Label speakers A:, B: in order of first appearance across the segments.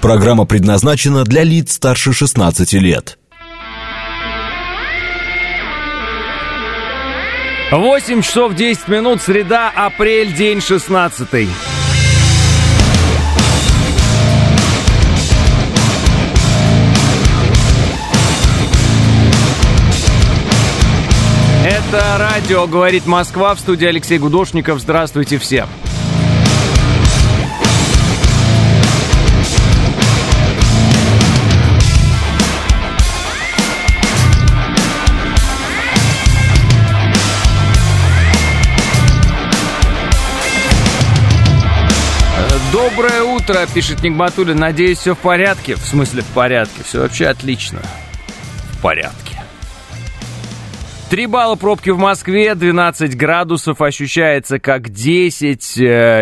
A: Программа предназначена для лиц старше 16 лет.
B: 8 часов 10 минут, среда, апрель, день 16. Это радио «Говорит Москва», в студии Алексей Гудошников. Здравствуйте всем. Доброе утро, пишет Нигматуллин. Надеюсь, все в порядке. В смысле, в порядке. Все вообще отлично. В порядке. 3 балла пробки в Москве, 12 градусов, ощущается как 10,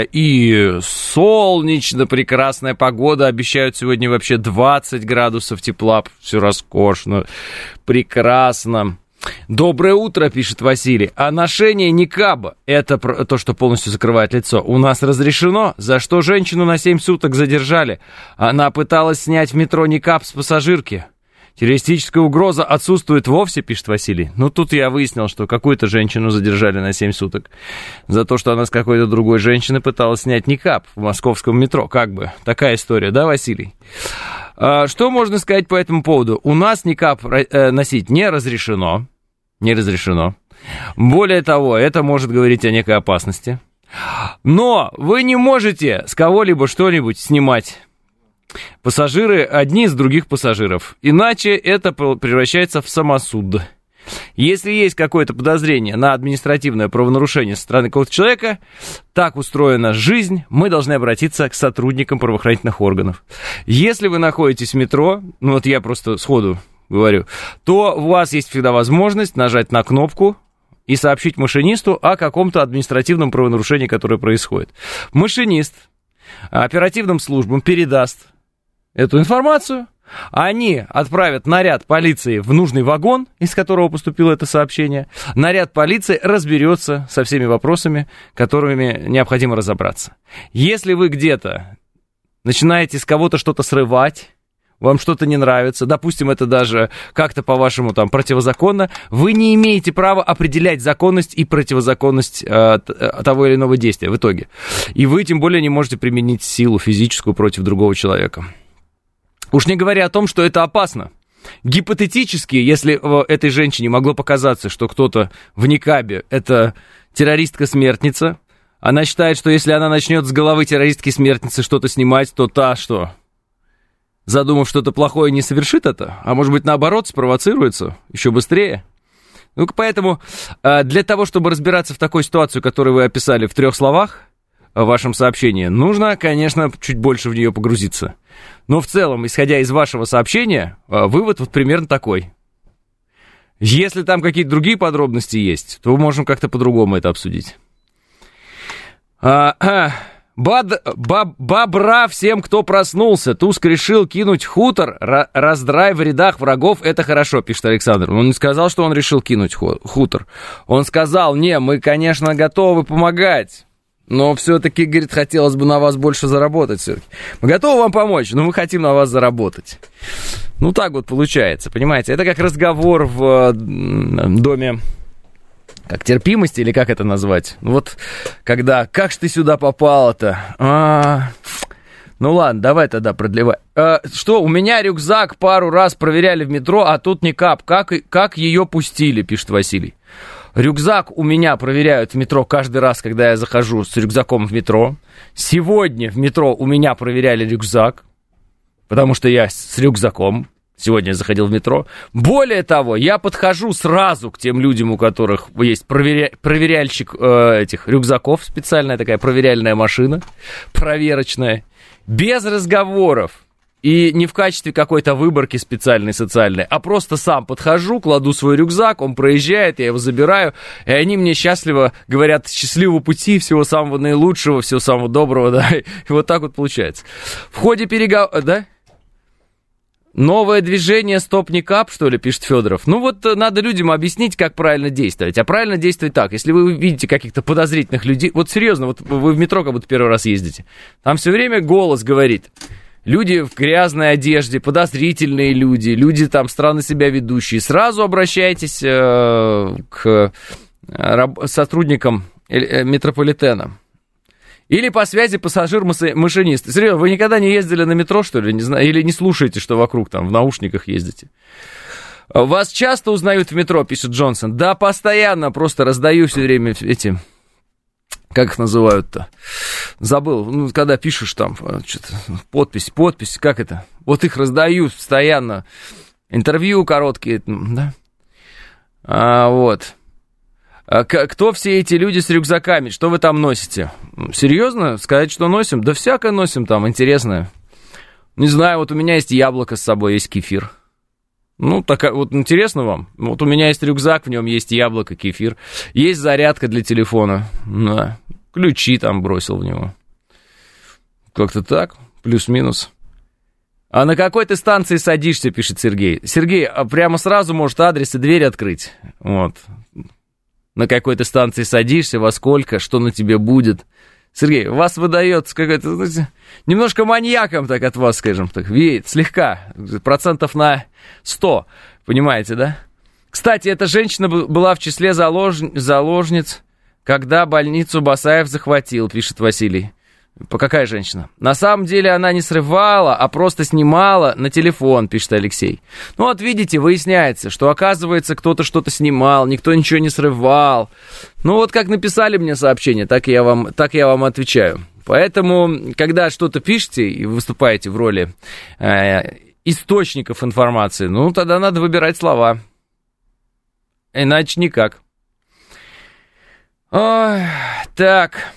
B: и солнечно, прекрасная погода, обещают сегодня вообще 20 градусов тепла, все роскошно, прекрасно. Доброе утро, пишет Василий. А ношение никаба, это то, что полностью закрывает лицо, у нас разрешено, за что женщину на 7 суток задержали. Она пыталась снять в метро никаб с пассажирки. Террористическая угроза отсутствует вовсе, пишет Василий. Ну, тут я выяснил, что какую-то женщину задержали на 7 суток за то, что она с какой-то другой женщиной пыталась снять никаб в московском метро. Как бы, такая история, да, Василий? Что можно сказать по этому поводу? У нас никаб носить не разрешено. Не разрешено. Более того, это может говорить о некой опасности. Но вы не можете с кого-либо что-нибудь снимать. Пассажиры одни из других пассажиров. Иначе это превращается в самосуд. Если есть какое-то подозрение на административное правонарушение со стороны какого-то человека, так устроена жизнь, мы должны обратиться к сотрудникам правоохранительных органов. Если вы находитесь в метро, ну вот я просто сходу говорю, то у вас есть всегда возможность нажать на кнопку и сообщить машинисту о каком-то административном правонарушении, которое происходит. Машинист оперативным службам передаст эту информацию, они отправят наряд полиции в нужный вагон, из которого поступило это сообщение. Наряд полиции разберется со всеми вопросами, которыми необходимо разобраться. Если вы где-то начинаете с кого-то что-то срывать, вам что-то не нравится, допустим, это даже как-то по-вашему там противозаконно, вы не имеете права определять законность и противозаконность того или иного действия в итоге. И вы тем более не можете применить силу физическую против другого человека. Уж не говоря о том, что это опасно. Гипотетически, если этой женщине могло показаться, что кто-то в никабе это террористка-смертница, она считает, что если она начнет с головы террористки-смертницы что-то снимать, то та что? Задумав что-то плохое, не совершит это, а может быть, наоборот, спровоцируется еще быстрее. Ну, поэтому для того, чтобы разбираться в такой ситуации, которую вы описали в 3 словах в вашем сообщении, нужно, конечно, чуть больше в нее погрузиться. Но в целом, исходя из вашего сообщения, вывод вот примерно такой. Если там какие-то другие подробности есть, то мы можем как-то по-другому это обсудить. Бобра всем, кто проснулся. Туск решил кинуть хутор. Раздрай в рядах врагов, это хорошо, пишет Александр. Он не сказал, что он решил кинуть хутор. Он сказал, не, мы, конечно, готовы помогать. Но все-таки, говорит, хотелось бы на вас больше заработать все-таки. Мы готовы вам помочь, но мы хотим на вас заработать. Ну, так вот получается, понимаете? Это как разговор в доме... Как терпимости, или как это назвать? Ну вот, когда, как ж ты сюда попала-то? Ну ладно, давай тогда продлевай. Что, у меня рюкзак пару раз проверяли в метро, а тут никаб. Как ее пустили, пишет Василий. Рюкзак у меня проверяют в метро каждый раз, когда я захожу с рюкзаком в метро. Сегодня в метро у меня проверяли рюкзак, потому что я с рюкзаком. Сегодня я заходил в метро. Более того, я подхожу сразу к тем людям, у которых есть проверяльщик этих рюкзаков, специальная такая проверяльная машина, проверочная, без разговоров. И не в качестве какой-то выборки специальной социальной, а просто сам подхожу, кладу свой рюкзак, он проезжает, я его забираю, и они мне счастливо говорят: счастливого пути, всего самого наилучшего, всего самого доброго, да, и вот так вот получается. В ходе переговоров, да? Новое движение «Стоп-никап», что ли, пишет Федоров. Ну вот надо людям объяснить, как правильно действовать. А правильно действовать так. Если вы видите каких-то подозрительных людей... Вот серьезно, вот вы в метро как будто первый раз ездите. Там все время голос говорит: люди в грязной одежде, подозрительные люди, люди там странно себя ведущие, сразу обращайтесь к сотрудникам метрополитена. Или по связи пассажир-машинист. Серьезно, вы никогда не ездили на метро, что ли? Не знаю, или не слушаете, что вокруг там, в наушниках ездите? Вас часто узнают в метро, пишет Джонсон. Да, постоянно, просто раздаю все время эти... Как их называют-то? Забыл. Ну, когда пишешь там, что-то, подпись, как это? Вот их раздаю постоянно. Интервью короткие, да? Вот. Кто все эти люди с рюкзаками? Что вы там носите? Серьезно? Сказать, что носим? Да всякое носим там, интересное. Не знаю, вот у меня есть яблоко с собой, есть кефир. Ну, так вот интересно вам? Вот у меня есть рюкзак, в нем есть яблоко, кефир. Есть зарядка для телефона. Да. Ключи там бросил в него. Как-то так, плюс-минус. А на какой ты станции садишься, пишет Сергей. Сергей, прямо сразу может адрес и дверь открыть. Вот. На какой ты станции садишься, во сколько, что на тебе будет. Сергей, вас выдает какой-то, знаете, немножко маньяком так от вас, скажем так, веет, слегка, 100%, понимаете, да? Кстати, эта женщина была в числе заложниц, когда больницу Басаев захватил, пишет Василий. Какая женщина? На самом деле она не срывала, а просто снимала на телефон, пишет Алексей. Ну вот видите, выясняется, что оказывается кто-то что-то снимал, никто ничего не срывал. Ну вот как написали мне сообщение, так я вам отвечаю. Поэтому, когда что-то пишете и выступаете в роли источников информации, ну тогда надо выбирать слова. Иначе никак. Ой, так...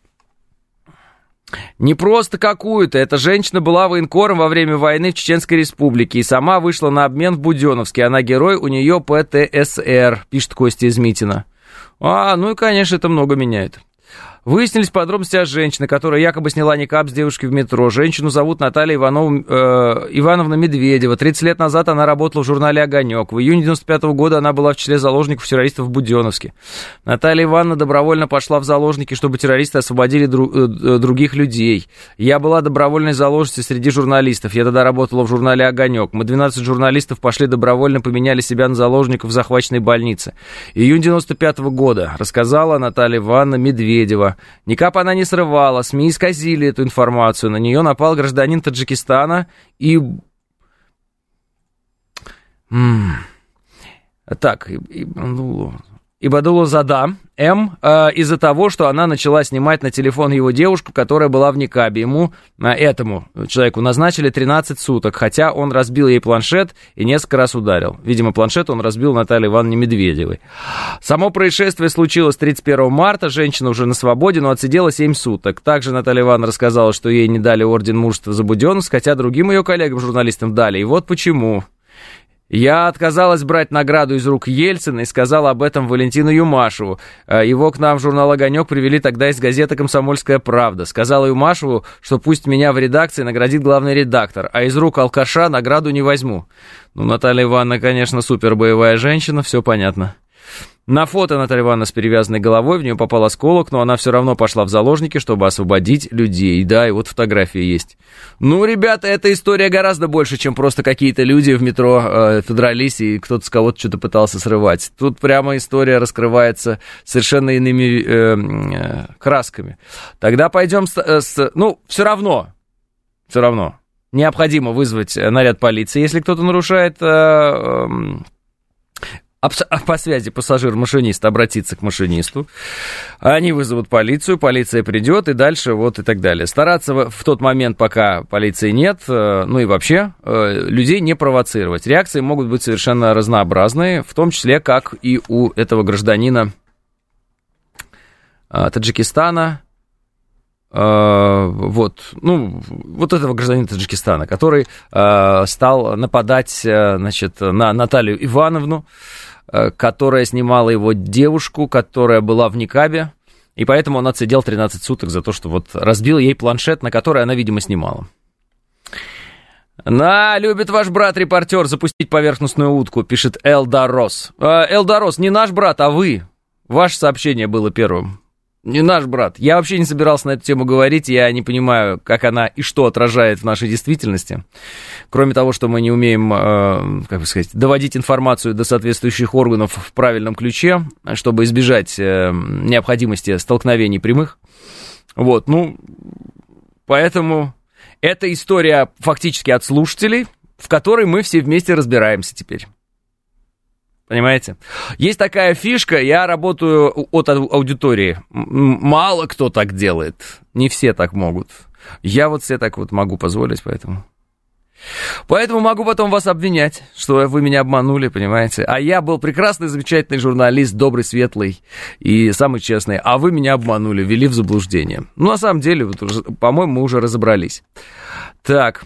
B: Не просто какую-то, эта женщина была военкором во время войны в Чеченской Республике и сама вышла на обмен в Буденновске. Она герой, у нее ПТСР, пишет Костя из Митина. Ну и, конечно, это много меняет. Выяснились подробности о женщине, которая якобы сняла никап с девушки в метро. Женщину зовут Наталья Ивановна Медведева. 30 лет назад она работала в журнале «Огонек». В июне 95 года она была в числе заложников террористов в Буденновске. Наталья Ивановна добровольно пошла в заложники, чтобы террористы освободили других людей. Я была добровольной заложницей среди журналистов. Я тогда работала в журнале «Огонек». Мы 12 журналистов пошли добровольно, поменяли себя на заложников в захваченной больнице. Июнь 95 года, рассказала Наталья Ивановна Медведева. Никак она не срывала, СМИ исказили эту информацию. На нее напал гражданин Таджикистана и... Ибадулла Задам М. Из-за того, что она начала снимать на телефон его девушку, которая была в никабе. Этому человеку назначили 13 суток, хотя он разбил ей планшет и несколько раз ударил. Видимо, планшет он разбил Наталье Ивановне Медведевой. Само происшествие случилось 31 марта, женщина уже на свободе, но отсидела 7 суток. Также Наталья Ивановна рассказала, что ей не дали орден мужества за Буденновск, хотя другим ее коллегам-журналистам дали. И вот почему... Я отказалась брать награду из рук Ельцина и сказала об этом Валентину Юмашеву. Его к нам в журнал «Огонек» привели тогда из газеты «Комсомольская правда». Сказала Юмашеву, что пусть меня в редакции наградит главный редактор, а из рук алкаша награду не возьму. Ну, Наталья Ивановна, конечно, супер боевая женщина, все понятно. На фото Наталья Ивановна с перевязанной головой, в нее попал осколок, но она все равно пошла в заложники, чтобы освободить людей. Да, и вот фотографии есть. Ну, ребята, эта история гораздо больше, чем просто какие-то люди в метро дрались, и кто-то с кого-то что-то пытался срывать. Тут прямо история раскрывается совершенно иными красками. Тогда пойдем Ну, все равно необходимо вызвать наряд полиции, если кто-то нарушает... по связи пассажир-машинист обратиться к машинисту, они вызовут полицию, полиция придет, и дальше вот и так далее. Стараться в тот момент, пока полиции нет, ну и вообще, людей не провоцировать. Реакции могут быть совершенно разнообразные, в том числе, как и у этого гражданина Таджикистана, вот этого гражданина Таджикистана, который стал нападать, значит, на Наталью Ивановну, которая снимала его девушку, которая была в никабе, и поэтому он отсидел 13 суток за то, что вот разбил ей планшет, на который она, видимо, снимала. Любит ваш брат-репортер запустить поверхностную утку, пишет Элдарос. Элдарос, не наш брат, а вы. Ваше сообщение было первым. Не наш брат. Я вообще не собирался на эту тему говорить, я не понимаю, как она и что отражает в нашей действительности. Кроме того, что мы не умеем, доводить информацию до соответствующих органов в правильном ключе, чтобы избежать необходимости столкновений прямых. Вот, поэтому это история фактически от слушателей, в которой мы все вместе разбираемся теперь. Понимаете? Есть такая фишка, я работаю от аудитории. Мало кто так делает. Не все так могут. Я вот себе так вот могу позволить, поэтому могу потом вас обвинять, что вы меня обманули, понимаете? А я был прекрасный, замечательный журналист, добрый, светлый и самый честный. А вы меня обманули, ввели в заблуждение. На самом деле, по-моему, мы уже разобрались. Так.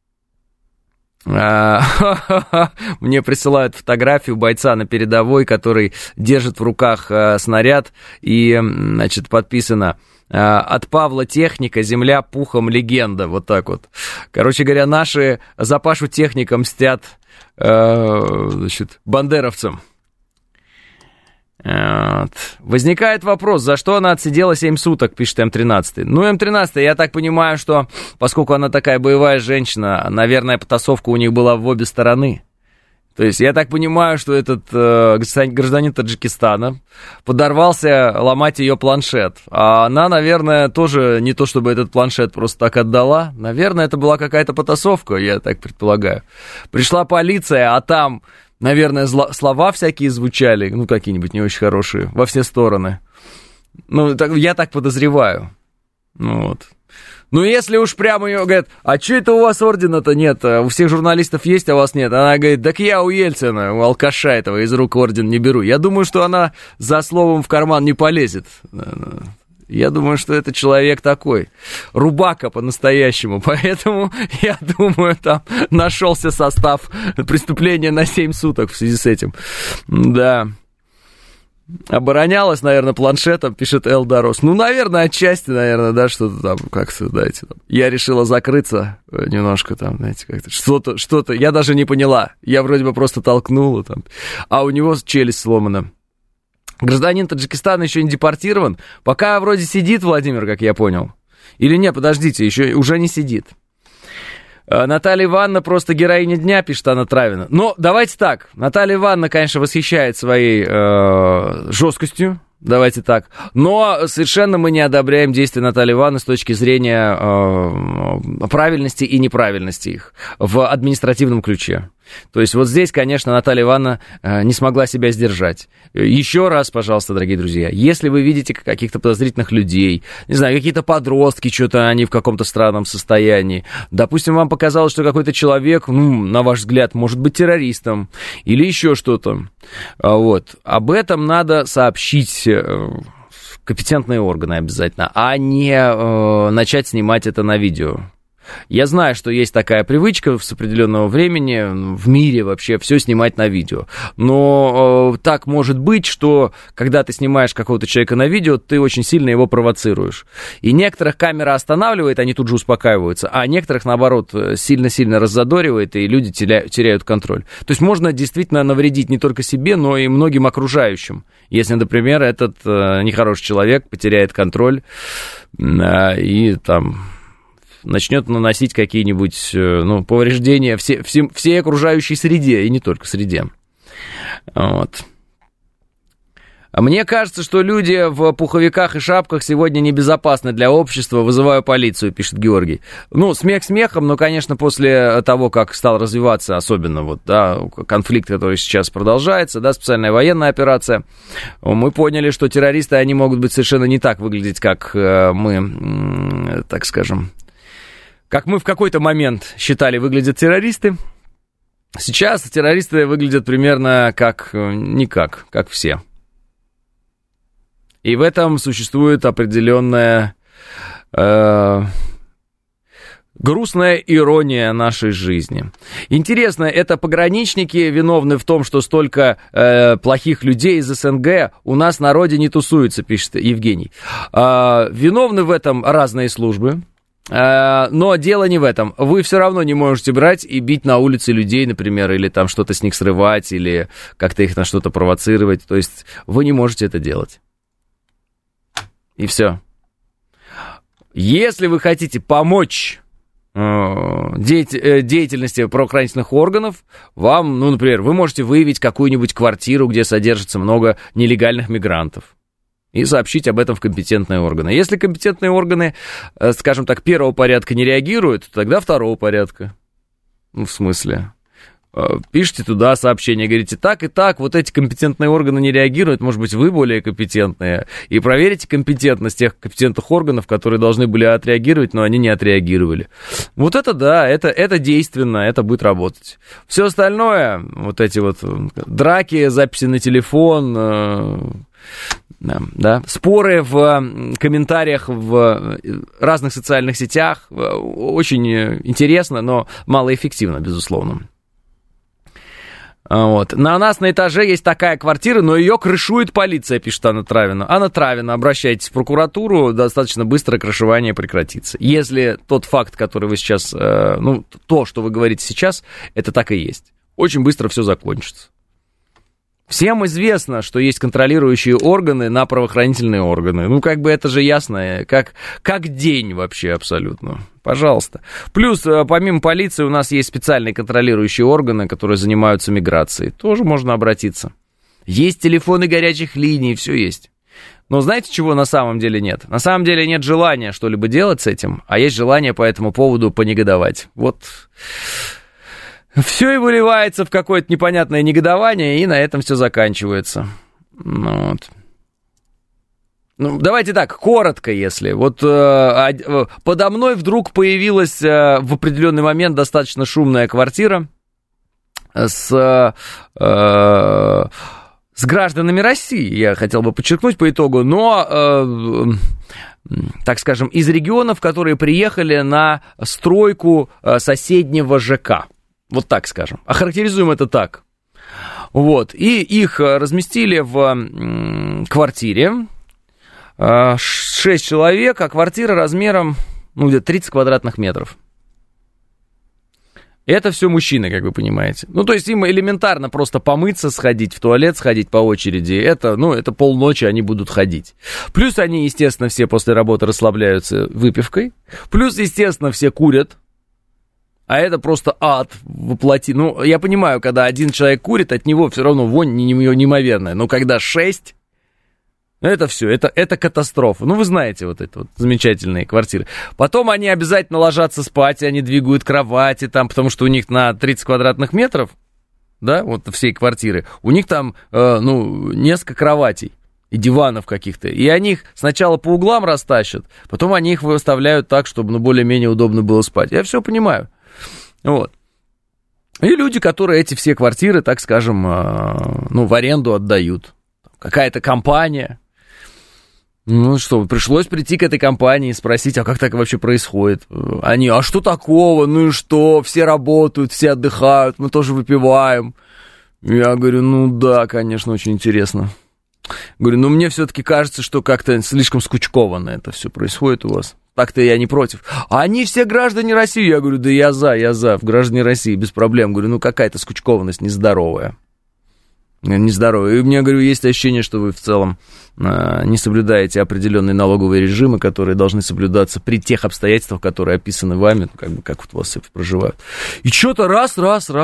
B: Мне присылают фотографию бойца на передовой, который держит в руках снаряд, и, значит, подписано: от Павла техника, земля пухом легенда. Вот так вот. Короче говоря, наши за Пашу техника мстят, значит, бандеровцам. Вот. Возникает вопрос, за что она отсидела 7 суток, пишет М13. М13, я так понимаю, что поскольку она такая боевая женщина, наверное, потасовка у них была в обе стороны. То есть я так понимаю, что этот гражданин Таджикистана подорвался ломать ее планшет. А она, наверное, тоже не то чтобы этот планшет просто так отдала. Наверное, это была какая-то потасовка, я так предполагаю. Пришла полиция, а там... Наверное, слова всякие звучали, какие-нибудь не очень хорошие, во все стороны. Я так подозреваю. Если уж прямо ее говорят, а что это у вас ордена-то нет? У всех журналистов есть, а у вас нет. Она говорит, так я у Ельцина, у алкаша этого, из рук орден не беру. Я думаю, что она за словом в карман не полезет. Я думаю, что это человек такой, рубака по-настоящему, поэтому, я думаю, там нашелся состав преступления на 7 суток в связи с этим. Да. Оборонялась, наверное, планшетом, пишет Элдорос. Наверное, отчасти, наверное, да, что-то там, как-то, знаете, там. Я решила закрыться немножко там, знаете, как-то, что-то, я даже не поняла. Я вроде бы просто толкнула там, а у него челюсть сломана. Гражданин Таджикистана еще не депортирован. Пока вроде сидит Владимир, как я понял. Или нет, подождите, еще уже не сидит. Наталья Ивановна просто героиня дня, пишет Анна Травина. Давайте так. Наталья Ивановна, конечно, восхищает своей жесткостью. Давайте так. Но совершенно мы не одобряем действия Натальи Ивановны с точки зрения правильности и неправильности их в административном ключе. То есть вот здесь, конечно, Наталья Ивановна не смогла себя сдержать. Еще раз, пожалуйста, дорогие друзья, если вы видите каких-то подозрительных людей, не знаю, какие-то подростки, что-то они в каком-то странном состоянии, допустим, вам показалось, что какой-то человек, на ваш взгляд, может быть террористом или еще что-то, вот, об этом надо сообщить компетентные органы обязательно, а не начать снимать это на видео. Я знаю, что есть такая привычка с определенного времени в мире вообще все снимать на видео. Но так может быть, что когда ты снимаешь какого-то человека на видео, ты очень сильно его провоцируешь. И некоторых камера останавливает, они тут же успокаиваются, а некоторых, наоборот, сильно-сильно раззадоривает, и люди теряют контроль. То есть можно действительно навредить не только себе, но и многим окружающим. Если, например, этот нехороший человек потеряет контроль и там... начнет наносить какие-нибудь повреждения всей окружающей среде, и не только среде. Вот. Мне кажется, что люди в пуховиках и шапках сегодня небезопасны для общества. Вызываю полицию, пишет Георгий. Смех смехом, но, конечно, после того, как стал развиваться, особенно конфликт, который сейчас продолжается, специальная военная операция, мы поняли, что террористы, они могут быть совершенно не так выглядеть, как мы, так скажем, как мы в какой-то момент считали, выглядят террористы. Сейчас террористы выглядят примерно как все. И в этом существует определенная грустная ирония нашей жизни. Интересно, это пограничники виновны в том, что столько плохих людей из СНГ у нас на родине тусуются, пишет Евгений. Виновны в этом разные службы. Но дело не в этом. Вы все равно не можете брать и бить на улице людей, например, или там что-то с них срывать, или как-то их на что-то провоцировать. То есть вы не можете это делать. И все. Если вы хотите помочь деятельности правоохранительных органов, вам, ну, например, вы можете выявить какую-нибудь квартиру, где содержится много нелегальных мигрантов, и сообщить об этом в компетентные органы. Если компетентные органы, скажем так, первого порядка не реагируют, тогда второго порядка. Ну, в смысле... Пишите туда сообщение, говорите, так и так, вот эти компетентные органы не реагируют, может быть, вы более компетентные, и проверите компетентность тех компетентных органов, которые должны были отреагировать, но они не отреагировали. Вот это да, это действенно, это будет работать. Все остальное, вот эти вот драки, записи на телефон, да, споры в комментариях в разных социальных сетях, очень интересно, но малоэффективно, безусловно. Вот. На нас на этаже есть такая квартира, но ее крышует полиция, пишет Анна Травина. Анна Травина, обращайтесь в прокуратуру, достаточно быстро крышевание прекратится. Если тот факт, который вы сейчас, ну, то, что вы говорите сейчас, это так и есть. Очень быстро все закончится. Всем известно, что есть контролирующие органы на правоохранительные органы. Ну, как бы это же ясно, как день вообще абсолютно. Пожалуйста. Плюс, помимо полиции, у нас есть специальные контролирующие органы, которые занимаются миграцией. Тоже можно обратиться. Есть телефоны горячих линий, все есть. Но знаете, чего на самом деле нет? На самом деле нет желания что-либо делать с этим, а есть желание по этому поводу понегодовать. Вот... Все и выливается в какое-то непонятное негодование, и на этом все заканчивается. Вот. Ну, давайте так, коротко, если. Вот подо мной вдруг появилась в определенный момент достаточно шумная квартира с гражданами России, я хотел бы подчеркнуть по итогу, но... так скажем, из регионов, которые приехали на стройку соседнего ЖК. Вот так скажем. Охарактеризуем это так. Вот. И их разместили в квартире. 6 человек, а квартира размером, ну, где-то 30 квадратных метров. Это все мужчины, как вы понимаете. Ну, то есть им элементарно просто помыться, сходить в туалет, сходить по очереди. Это полночи они будут ходить. Плюс они, естественно, все после работы расслабляются выпивкой. Плюс, естественно, все курят. А это просто ад воплоти. Ну, я понимаю, когда один человек курит, от него все равно вонь неимоверная. Но когда 6, это все, это катастрофа. Ну, вы знаете вот эти вот замечательные квартиры. Потом они обязательно ложатся спать, они двигают кровати там, потому что у них на 30 квадратных метров, да, вот всей квартиры, у них там, несколько кроватей и диванов каких-то. И они их сначала по углам растащат, потом они их выставляют так, чтобы, более-менее удобно было спать. Я все понимаю. Вот. И люди, которые эти все квартиры, так скажем, в аренду отдают. Какая-то компания. Ну что, пришлось прийти к этой компании и спросить, а как так вообще происходит? Они, а что такого? Ну и что? Все работают, все отдыхают, мы тоже выпиваем. Я говорю, ну да, конечно, очень интересно. Говорю, мне все-таки кажется, что как-то слишком скучкованно это все происходит у вас. Так-то я не против. А они все граждане России. Я говорю, да я за, в граждане России, без проблем. Говорю, какая-то скучкованность нездоровая. Нездоровая. И у меня, говорю, есть ощущение, что вы в целом не соблюдаете определенные налоговые режимы, которые должны соблюдаться при тех обстоятельствах, которые описаны вами, как вот у вас все проживают. И что-то раз.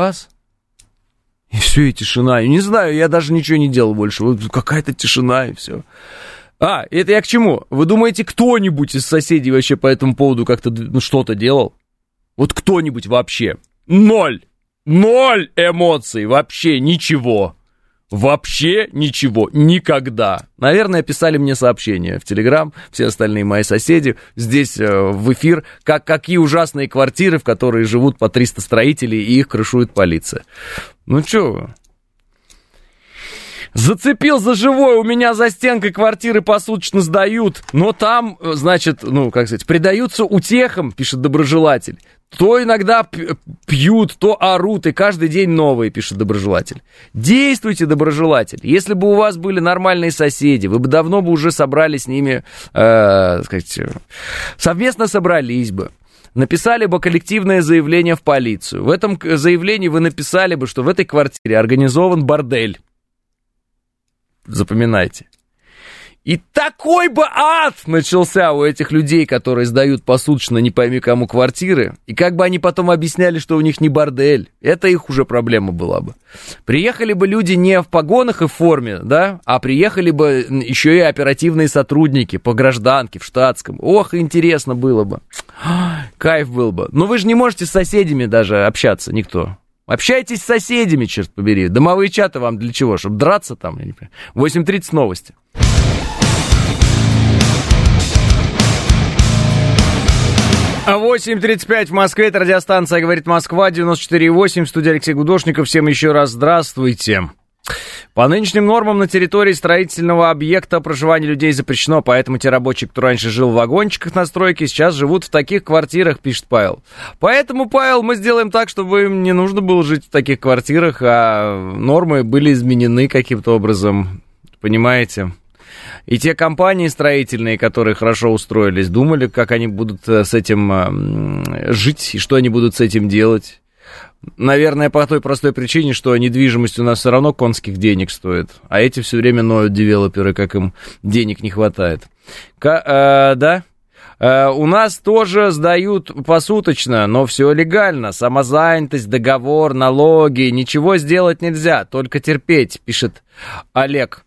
B: И все, и тишина. И не знаю, я даже ничего не делал больше. Вот какая-то тишина, и все. Это я к чему? Вы думаете, кто-нибудь из соседей вообще по этому поводу как-то что-то делал? Вот кто-нибудь вообще? Ноль эмоций, вообще ничего. Вообще ничего, никогда. Наверное, писали мне сообщения в Телеграм, все остальные мои соседи, здесь в эфир, какие ужасные квартиры, в которые живут по 300 строителей, и их крышует полиция. Ну чё вы? Зацепил за живое, у меня за стенкой квартиры посуточно сдают, но там, значит, предаются утехам, пишет доброжелатель. То иногда пьют, то орут, и каждый день новые, пишет доброжелатель. Действуйте, доброжелатель. Если бы у вас были нормальные соседи, вы бы давно уже собрали с ними, совместно собрались бы. Написали бы коллективное заявление в полицию. В этом заявлении вы написали бы, что в этой квартире организован бордель. Запоминайте. И такой бы ад начался у этих людей, которые сдают посуточно не пойми кому квартиры. И как бы они потом объясняли, что у них не бордель. Это их уже проблема была бы. Приехали бы люди не в погонах и в форме, да, а приехали бы еще и оперативные сотрудники по гражданке, в штатском. Ох, интересно было бы. Кайф был бы. Но вы же не можете с соседями даже общаться, никто. Общайтесь с соседями, черт побери. Домовые чаты вам для чего? Чтобы драться там? Я не понимаю. 8:30 новости. 8:35 в Москве, это радиостанция «Говорит Москва», 94,8, в студии Алексей Гудошников. Всем еще раз здравствуйте. По нынешним нормам на территории строительного объекта проживание людей запрещено, поэтому те рабочие, кто раньше жил в вагончиках на стройке, сейчас живут в таких квартирах, пишет Павел. Поэтому, Павел, мы сделаем так, чтобы им не нужно было жить в таких квартирах, а нормы были изменены каким-то образом, понимаете? И те компании строительные, которые хорошо устроились, думали, как они будут с этим жить и что они будут с этим делать. Наверное, по той простой причине, что недвижимость у нас все равно конских денег стоит, а эти все время ноют, девелоперы, как им денег не хватает. Да? У нас тоже сдают посуточно, но все легально. Самозанятость, договор, налоги, ничего сделать нельзя, только терпеть, пишет Олег.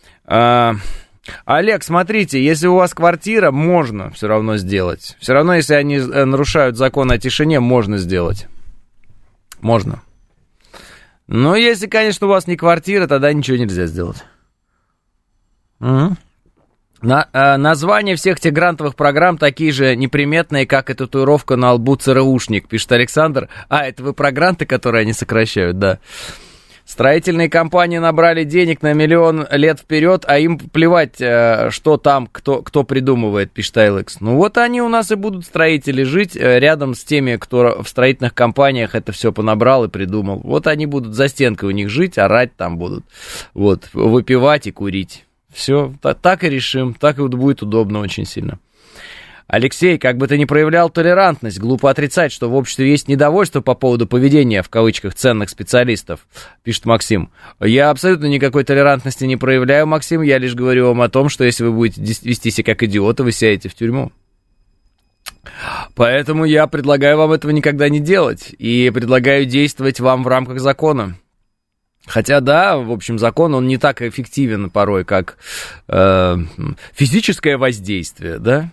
B: Олег, смотрите, если у вас квартира, можно все равно сделать. Все равно, если они нарушают закон о тишине, можно сделать. Можно. Но если, конечно, у вас не квартира, тогда ничего нельзя сделать. Угу. Названия всех тех грантовых программ такие же неприметные, как и татуировка на лбу ЦРУшник, пишет Александр. Это вы про гранты, которые они сокращают, да. Строительные компании набрали денег на 1 миллион лет вперед, а им плевать, что там, кто придумывает, пишет Айлекс. Ну вот они у нас и будут, строители, жить рядом с теми, кто в строительных компаниях это все понабрал и придумал. Вот они будут за стенкой у них жить, орать там будут, вот, выпивать и курить. Все, так и решим, так и будет удобно очень сильно. Алексей, как бы ты ни проявлял толерантность, глупо отрицать, что в обществе есть недовольство по поводу поведения, в кавычках, ценных специалистов, пишет Максим. Я абсолютно никакой толерантности не проявляю, Максим, я лишь говорю вам о том, что если вы будете вести себя как идиоты, вы сядете в тюрьму. Поэтому я предлагаю вам этого никогда не делать, и предлагаю действовать вам в рамках закона. Хотя, да, в общем, закон, он не так эффективен порой, как физическое воздействие, да?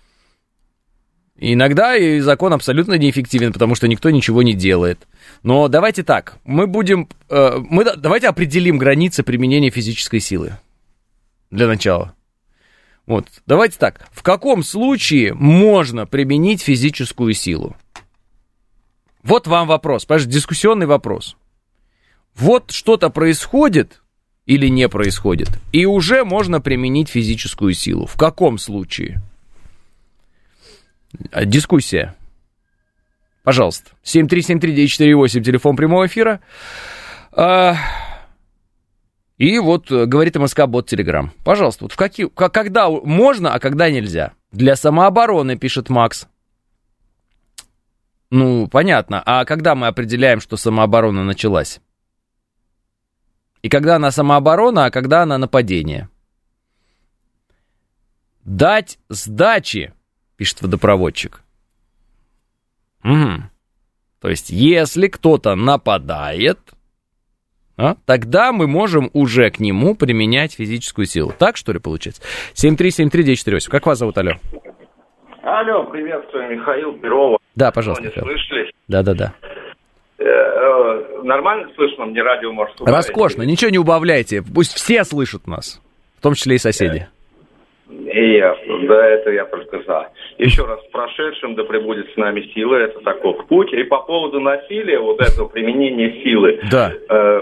B: И иногда и закон абсолютно неэффективен, потому что никто ничего не делает. Но давайте так, давайте определим границы применения физической силы для начала. Вот, давайте так, в каком случае можно применить физическую силу? Вот вам вопрос, понимаешь, дискуссионный вопрос. Вот что-то происходит или не происходит, и уже можно применить физическую силу. В каком случае? Дискуссия. Пожалуйста. 7373948, телефон прямого эфира. И вот говорит МСК бот Телеграм. Пожалуйста, вот когда можно, а когда нельзя? Для самообороны, пишет Макс. Ну, понятно. А когда мы определяем, что самооборона началась? И когда она самооборона, а когда она нападение? Дать сдачи, пишет водопроводчик. Угу. То есть, если кто-то нападает, тогда мы можем уже к нему применять физическую силу. Так, что ли, получается? 7373948. Как вас зовут, алло?
C: Алло, приветствую, Михаил Перова.
B: Да, пожалуйста.
C: Не слышали?
B: Да.
C: Нормально слышно? Мне радио может убавить?
B: Роскошно, ничего не убавляйте. Пусть все слышат нас, в том числе и соседи.
C: Ясно, да, это я только за. Еще раз, с прошедшим, да пребудет с нами сила, это таков путь. И по поводу насилия, вот этого применения силы,
B: да.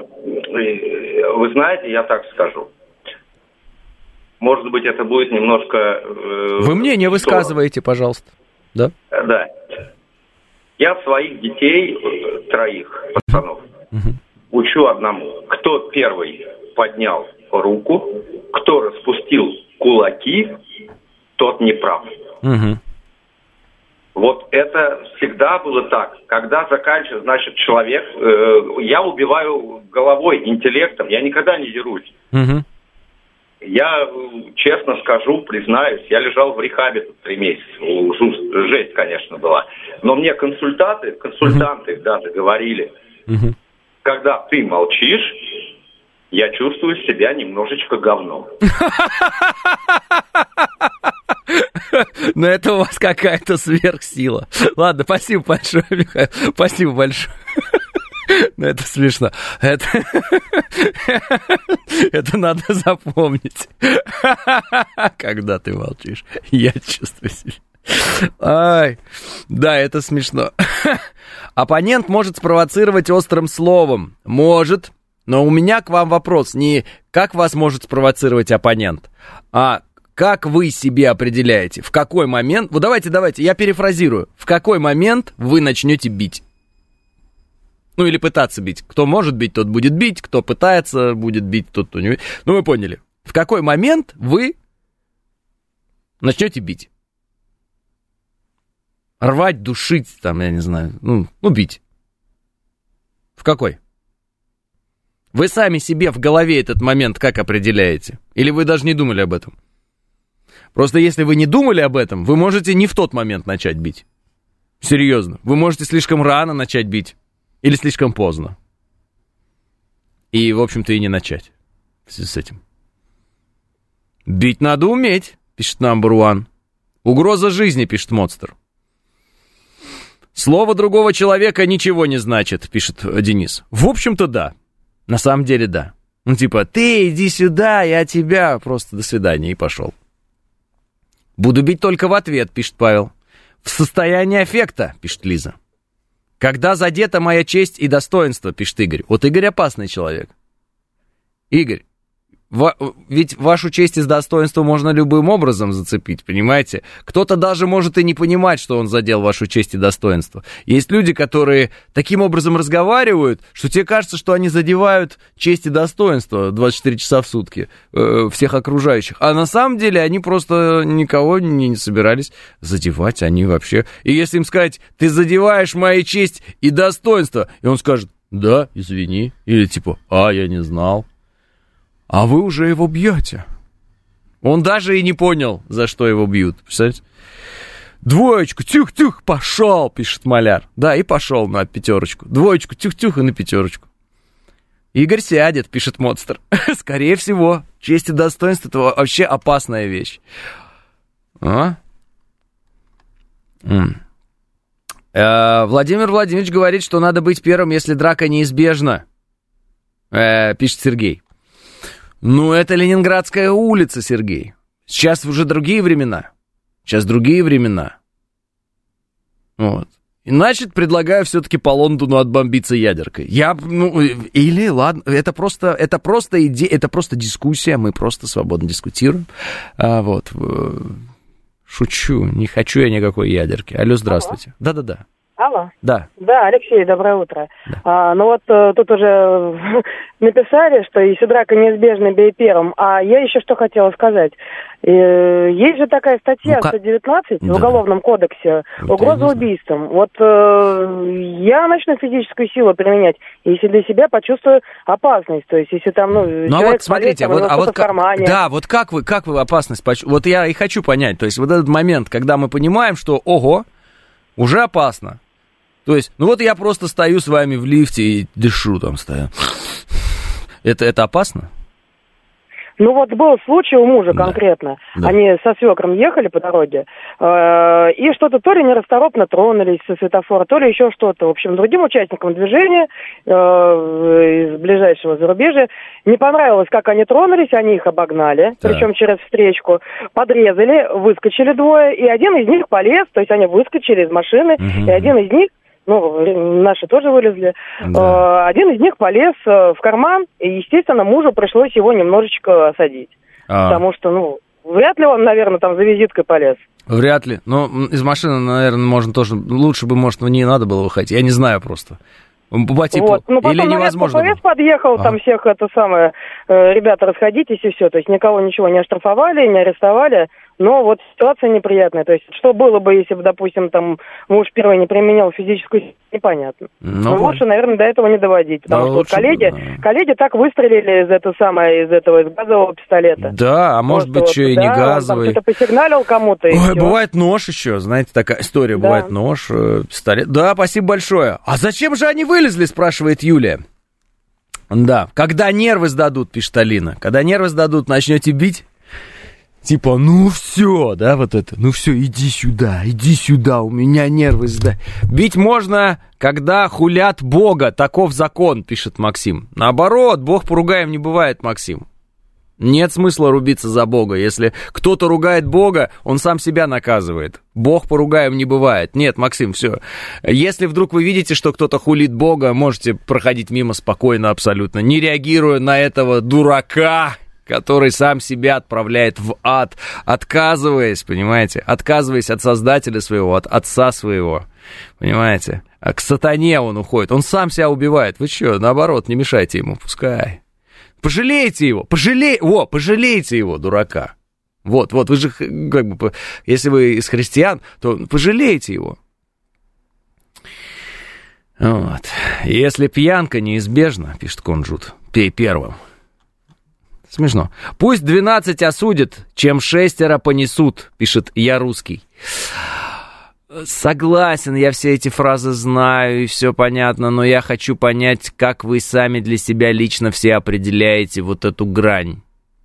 C: Вы знаете, я так скажу. Может быть, это будет немножко...
B: Вы мнение высказываете, пожалуйста. Да?
C: Да. Я своих детей, 3 пацанов, учу одному. Кто первый поднял руку, кто распустил кулаки, тот не прав.
B: Угу.
C: Вот это всегда было так. Когда заканчивается, значит, человек... я убиваю головой, интеллектом. Я никогда не дерусь.
B: Угу.
C: Я честно скажу, признаюсь, я лежал в рехабе тут 3 месяца. Жесть, конечно, была. Но мне консультанты даже говорили, когда ты молчишь, я чувствую себя немножечко говном.
B: Но это у вас какая-то сверхсила. Ладно, спасибо большое, Михаил. Спасибо большое. Ну, это смешно. Это надо запомнить. Когда ты молчишь, я чувствую себя. Ай, да, это смешно. Оппонент может спровоцировать острым словом. Может. Но у меня к вам вопрос. Не как вас может спровоцировать оппонент, а как вы себе определяете, в какой момент... Вот давайте, я перефразирую. В какой момент вы начнете бить? Ну, или пытаться бить. Кто может бить, тот будет бить. Кто пытается, будет бить, тот, кто не... Ну, вы поняли. В какой момент вы начнете бить? Рвать, душить, там, я не знаю. Ну, бить. В какой? Вы сами себе в голове этот момент как определяете? Или вы даже не думали об этом? Просто если вы не думали об этом, вы можете не в тот момент начать бить. Серьезно. Вы можете слишком рано начать бить. Или слишком поздно. И, в общем-то, и не начать с этим. Бить надо уметь, пишет Number One. Угроза жизни, пишет Монстр. Слово другого человека ничего не значит, пишет Денис. В общем-то, да. На самом деле, да. Ну, типа, ты иди сюда, я тебя. Просто до свидания, и пошел. Буду бить только в ответ, пишет Павел. В состоянии аффекта, пишет Лиза. Когда задета моя честь и достоинство, пишет Игорь. Вот Игорь опасный человек. Игорь, ведь вашу честь и достоинство можно любым образом зацепить, понимаете? Кто-то даже может и не понимать, что он задел вашу честь и достоинство. Есть люди, которые таким образом разговаривают, что тебе кажется, что они задевают честь и достоинство 24 часа в сутки всех окружающих. А на самом деле они просто никого не собирались задевать, они вообще... И если им сказать, ты задеваешь мою честь и достоинство, и он скажет, да, извини, или типа, я не знал. А вы уже его бьете. Он даже и не понял, за что его бьют. Представляете? 2, тюх-тюх, пошел, пишет Маляр. Да, и пошел на 5. 2, тюх-тюх, и на 5. Игорь сядет, пишет Монстр. Скорее всего, честь и достоинство — это вообще опасная вещь. Владимир Владимирович говорит, что надо быть первым, если драка неизбежна. Пишет Сергей. Ну, это Ленинградская улица, Сергей. Сейчас уже другие времена. Вот. И, значит, предлагаю все-таки по Лондону отбомбиться ядеркой. Или, ладно, это просто идея, это просто дискуссия, мы просто свободно дискутируем. Вот. Шучу, не хочу я никакой ядерки. Алло, здравствуйте. Да-да-да.
D: Алло.
B: Да.
D: Да, Алексей, доброе утро.
B: Да.
D: Тут уже написали, что если драка неизбежна, бей первым. А я еще что хотела сказать. Есть же такая статья 119 в Уголовном кодексе, угроза убийством. Вот я начну физическую силу применять, если для себя почувствую опасность. То есть, если там, человек
B: смотрите,
D: в кармане.
B: Да, вот как вы опасность почувствуете? Вот я и хочу понять. То есть, вот этот момент, когда мы понимаем, что, ого, уже опасно. То есть, я просто стою с вами в лифте и дышу там стою. Это опасно?
D: Был случай у мужа конкретно. Да. Они со свекром ехали по дороге, и что-то то ли нерасторопно тронулись со светофора, то ли еще что-то. В общем, другим участникам движения из ближайшего зарубежья не понравилось, как они тронулись, они их обогнали, причем через встречку, подрезали, выскочили 2, и один из них полез, то есть они выскочили из машины, и один из них, наши тоже вылезли. Да. Один из них полез в карман, и, естественно, мужу пришлось его немножечко осадить. Потому что, вряд ли он, наверное, там за визиткой полез.
B: Вряд ли. Но из машины, наверное, можно тоже... Лучше бы, может, не надо было выходить. Я не знаю просто. Потом, или невозможно.
D: ППС подъехал, там всех ребята, расходитесь и все. То есть никого ничего не оштрафовали, не арестовали. Но вот ситуация неприятная. То есть, что было бы, если бы, допустим, там муж первый не применял физическую силу, непонятно. Но лучше, наверное, до этого не доводить. Потому что лучше, коллеги так выстрелили из этого газового пистолета.
B: Да, а может быть, еще и не газовый.
D: Он там что-то посигналил кому-то.
B: Ой, бывает нож еще, знаете, такая история. Да. Бывает нож, пистолет. Да, спасибо большое. А зачем же они вылезли, спрашивает Юлия. Да, когда нервы сдадут, пишет Алина. Когда нервы сдадут, начнете бить. Типа, ну все, да, вот это, ну все, иди сюда, у меня нервы сдают. Бить можно, когда хулят Бога, таков закон, пишет Максим. Наоборот, Бог поругаем не бывает, Максим. Нет смысла рубиться за Бога. Если кто-то ругает Бога, он сам себя наказывает. Бог поругаем не бывает. Нет, Максим, все. Если вдруг вы видите, что кто-то хулит Бога, можете проходить мимо спокойно абсолютно, не реагируя на этого дурака, который сам себя отправляет в ад, отказываясь, понимаете, отказываясь от Создателя своего, от Отца своего, понимаете, а к сатане он уходит, он сам себя убивает. Вы что, наоборот, не мешайте ему, пускай. Пожалейте его, пожалейте его, дурака. Вот, вы же, как бы, если вы из христиан, то пожалейте его. Вот. Если пьянка неизбежна, пишет Кунжут, пей первым. Смешно. Пусть 12 осудят, чем 6 понесут, пишет Я Русский. Согласен, я все эти фразы знаю, и все понятно, но я хочу понять, как вы сами для себя лично все определяете вот эту грань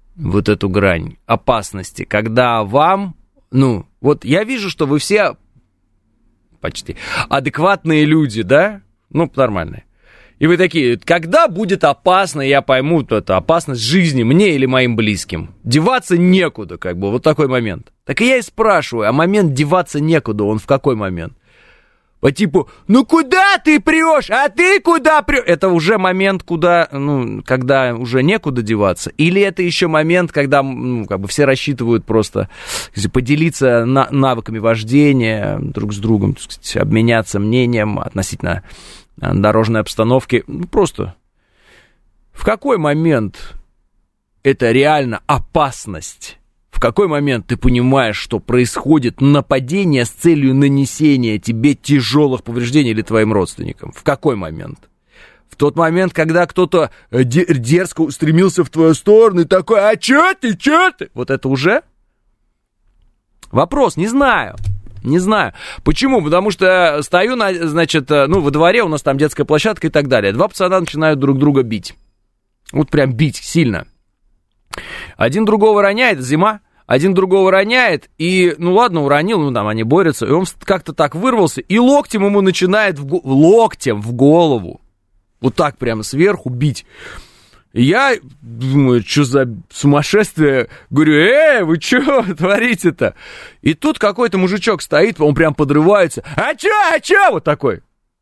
B: опасности, когда вам, вот я вижу, что вы все почти адекватные люди, да? Нормальные. И вы такие, когда будет опасно, я пойму, что это опасность жизни мне или моим близким. Деваться некуда, вот такой момент. Так и я и спрашиваю, а момент деваться некуда, он в какой момент? По типу, куда ты прешь, а ты куда прешь? Это уже момент, куда, когда уже некуда деваться? Или это еще момент, когда, все рассчитывают просто поделиться навыками вождения друг с другом, так сказать, обменяться мнением относительно дорожной обстановки, просто в какой момент это реально опасность? В какой момент ты понимаешь, что происходит нападение с целью нанесения тебе тяжелых повреждений или твоим родственникам? В какой момент? В тот момент, когда кто-то дерзко устремился в твою сторону и такой, а чё ты? Вот это уже? Вопрос, не знаю. Почему? Потому что стою, во дворе, у нас там детская площадка и так далее. Два пацана начинают друг друга бить. Вот прям бить сильно. Один другого роняет, зима. Один другого роняет, и, уронил, они борются. И он как-то так вырвался, и локтем ему начинает локтем в голову. Вот так прямо сверху бить. Я думаю, что за сумасшествие? Говорю, вы что творите-то? И тут какой-то мужичок стоит, он прям подрывается. А чё? Вот такой.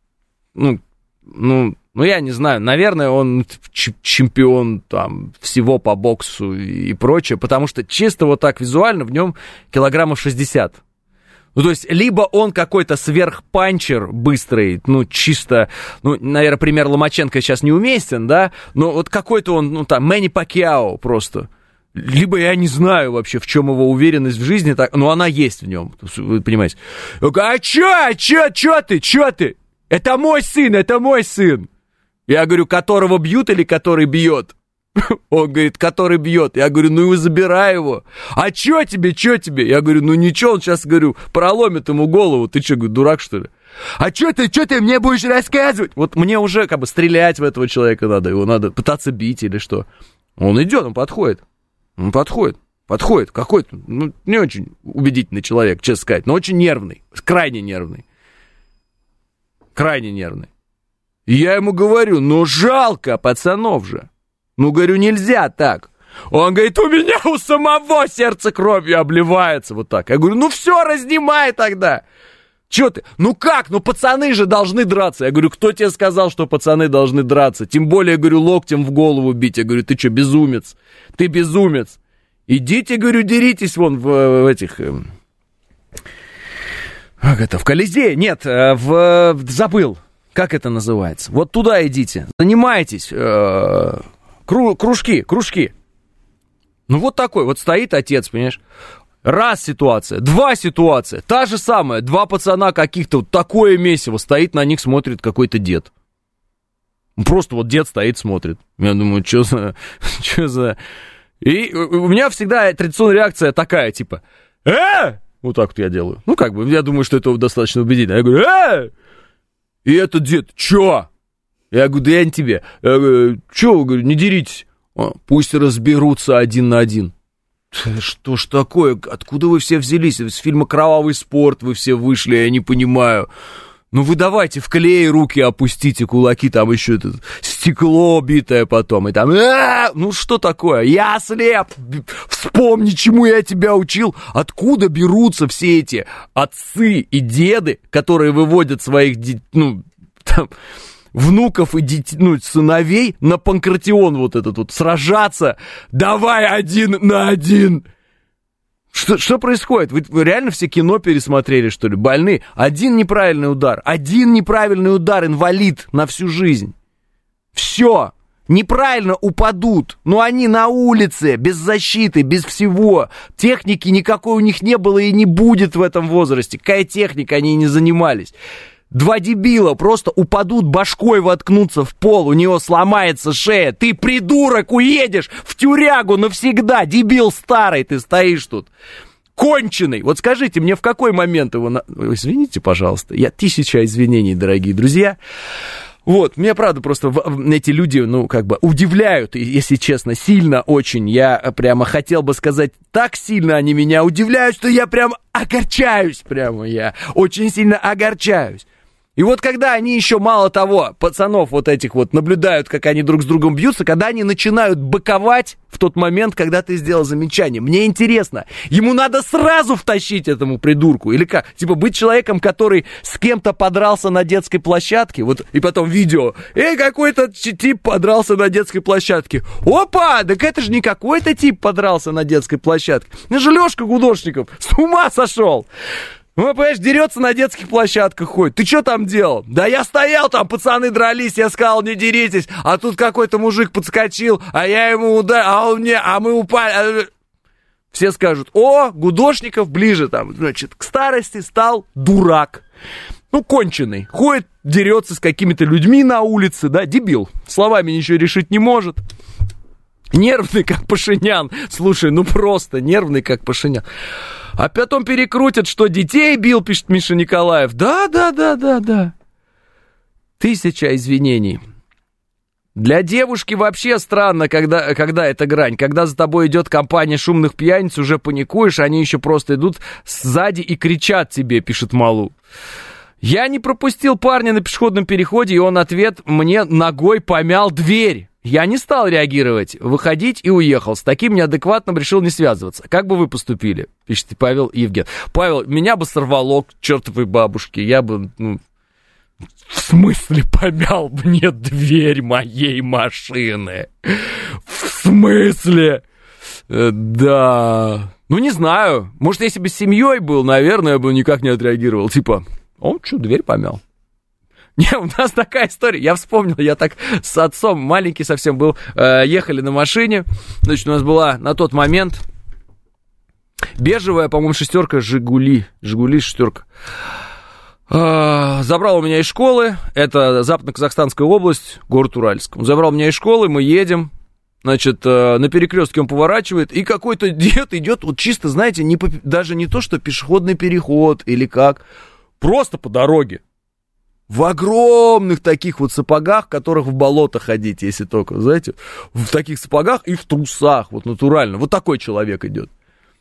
B: Я не знаю, наверное, он чемпион там всего по боксу и прочее, потому что чисто вот так визуально в нем килограммов 60. То есть, либо он какой-то сверхпанчер быстрый, чисто, наверное, пример Ломаченко сейчас неуместен, да, но вот какой-то он, Мэнни Пакьяо просто. Либо я не знаю вообще, в чем его уверенность в жизни, но она есть в нем, вы понимаете. А чё ты? Это мой сын. Я говорю, которого бьют или который бьет? Он говорит, который бьет. Я говорю, и забирай его. А чё тебе? Я говорю, ничего, он сейчас, проломит ему голову. Ты что, дурак, что ли? А чё ты мне будешь рассказывать? Вот мне уже стрелять в этого человека надо. Его надо пытаться бить или что. Он идет, он подходит. Какой-то, не очень убедительный человек, честно сказать, но очень нервный, крайне нервный. И я ему говорю, жалко пацанов же. Говорю, нельзя так. Он говорит, у меня у самого сердце кровью обливается. Вот так. Я говорю, все, разнимай тогда. Чё ты? Как? Пацаны же должны драться. Я говорю, кто тебе сказал, что пацаны должны драться? Тем более, говорю, локтем в голову бить. Я говорю, ты что, безумец? Ты безумец. Идите, говорю, деритесь вон в этих... в Колизее? Нет, забыл. Как это называется? Вот туда идите. Занимайтесь. Кружки. Вот такой. Вот стоит отец, понимаешь? Раз ситуация, два ситуация, та же самая, два пацана каких-то, вот такое месиво, стоит на них, смотрит какой-то дед. Просто вот дед стоит, смотрит. Я думаю, что за... И у меня всегда традиционная реакция такая, типа, вот так вот я делаю. Ну, как бы, я думаю, что это достаточно убедительно. Я говорю, и этот дед, чё? Я говорю, да я не тебе. Я говорю, чё? Говорю, не деритесь. Пусть разберутся один на один. Что ж такое? Откуда вы все взялись? Из фильма «Кровавый спорт» вы все вышли, я не понимаю. Ну вы давайте в клей руки опустите, кулаки, там еще это стекло битое потом. И там, ну что такое? Я слеп! Вспомни, чему я тебя учил. Откуда берутся все эти отцы и деды, которые выводят своих, внуков и сыновей на Панкратион вот этот вот, сражаться, давай 1 на 1. Что происходит? Вы реально все кино пересмотрели, что ли? Больны? Один неправильный удар, инвалид на всю жизнь. Все. Неправильно упадут, но они на улице, без защиты, без всего. Техники никакой у них не было и не будет в этом возрасте. Какая техника, они не занимались. 2 дебила просто упадут, башкой воткнутся в пол, у него сломается шея. Ты, придурок, уедешь в тюрягу навсегда, дебил старый, ты стоишь тут. Конченый. Вот скажите мне, в какой момент его... Извините, пожалуйста, 1000 извинений, дорогие друзья. Вот, меня, правда, просто эти люди, удивляют, если честно, сильно очень. Я прямо хотел бы сказать, так сильно они меня удивляют, что я прям огорчаюсь, я очень сильно огорчаюсь. И вот когда они еще, мало того, пацанов вот этих вот наблюдают, как они друг с другом бьются, когда они начинают быковать в тот момент, когда ты сделал замечание. Мне интересно, ему надо сразу втащить этому придурку или как? Типа быть человеком, который с кем-то подрался на детской площадке, вот, и потом видео. Какой-то тип подрался на детской площадке. Опа, так это же не какой-то тип подрался на детской площадке. Это же Лёшка Гудошников, с ума сошел. Ну, понимаешь, дерется на детских площадках, ходит. Ты что там делал? Да я стоял там, пацаны дрались, я сказал, не деритесь. А тут какой-то мужик подскочил, а я ему ударил, мы упали. Все скажут, Гудошников ближе там, значит, к старости стал дурак. Конченый. Ходит, дерется с какими-то людьми на улице, да, дебил. Словами ничего решить не может. Нервный, как Пашинян. Слушай, просто нервный, как Пашинян. А потом перекрутят, что детей бил, пишет Миша Николаев. Да. 1000 извинений. Для девушки вообще странно, когда эта грань. Когда за тобой идет компания шумных пьяниц, уже паникуешь, они еще просто идут сзади и кричат тебе, пишет Малу. Я не пропустил парня на пешеходном переходе, и он ответ мне ногой помял дверь. Я не стал реагировать, выходить и уехал. С таким неадекватным решил не связываться. Как бы вы поступили? Пишет Павел Евген. Павел, меня бы сорвало к чертовой бабушке. Я бы, в смысле помял мне дверь моей машины? В смысле? Да. Не знаю. Может, если бы с семьей был, наверное, я бы никак не отреагировал. Типа, он что, дверь помял? Не, у нас такая история, я вспомнил, я так с отцом, маленький совсем был, ехали на машине, значит, у нас была на тот момент бежевая, по-моему, 6 Жигули 6. Забрал у меня из школы, это Западно-Казахстанская область, город Уральск, он забрал меня из школы, мы едем, значит, на перекрестке он поворачивает, и какой-то дед идет, вот чисто, знаете, даже не то, что пешеходный переход или как, просто по дороге. В огромных таких вот сапогах, в которых в болото ходить, если только, знаете, в таких сапогах и в трусах, вот натурально. Вот такой человек идет.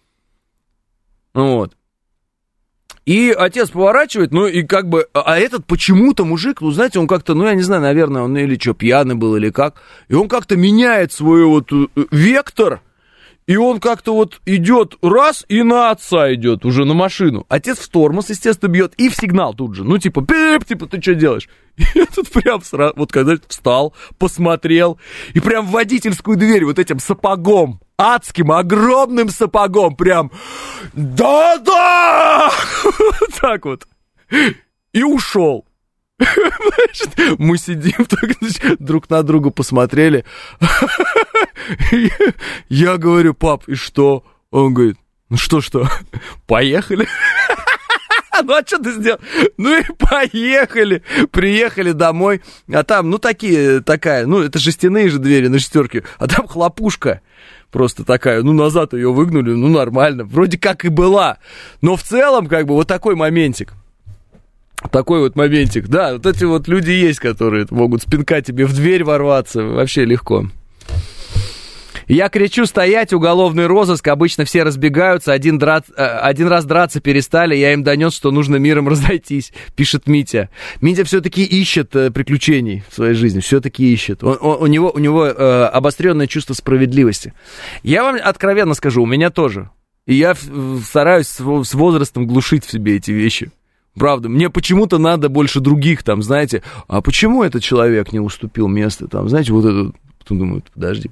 B: Вот. И отец поворачивает, а этот почему-то мужик, знаете, он как-то, я не знаю, наверное, он или что, пьяный был, или как, и он как-то меняет свой вот вектор, и он как-то вот идет раз, и на отца идет уже на машину. Отец в тормоз, естественно, бьет, и в сигнал тут же. Пип, ты что делаешь? И этот прям сразу, вот когда встал, посмотрел, и прям в водительскую дверь вот этим сапогом, адским, огромным сапогом, прям, да-да! Вот так вот. И ушел. Мы сидим, так, друг на друга посмотрели. Я говорю, пап, и что? Он говорит, Ну что? Поехали. Ну, а что ты сделал? Ну и поехали. Приехали домой. А там, это жестяные же двери на шестерке. А там хлопушка просто такая. Ну, назад ее выгнули, ну, нормально. Вроде как и была. Но в целом, как бы, вот такой моментик. Такой вот моментик. Да, вот эти вот люди есть, которые могут с пинка тебе в дверь ворваться. Вообще легко. Я кричу: стоять, уголовный розыск. Обычно все разбегаются. Один раз драться перестали. Я им донес, что нужно миром разойтись, пишет Митя. Митя все-таки ищет приключений в своей жизни. Все-таки ищет. У него обостренное чувство справедливости. Я вам откровенно скажу, у меня тоже. И я стараюсь с возрастом глушить в себе эти вещи. Правда, мне почему-то надо больше других, там, знаете, а почему этот человек не уступил место, там, знаете, вот это. Потом думают, подожди,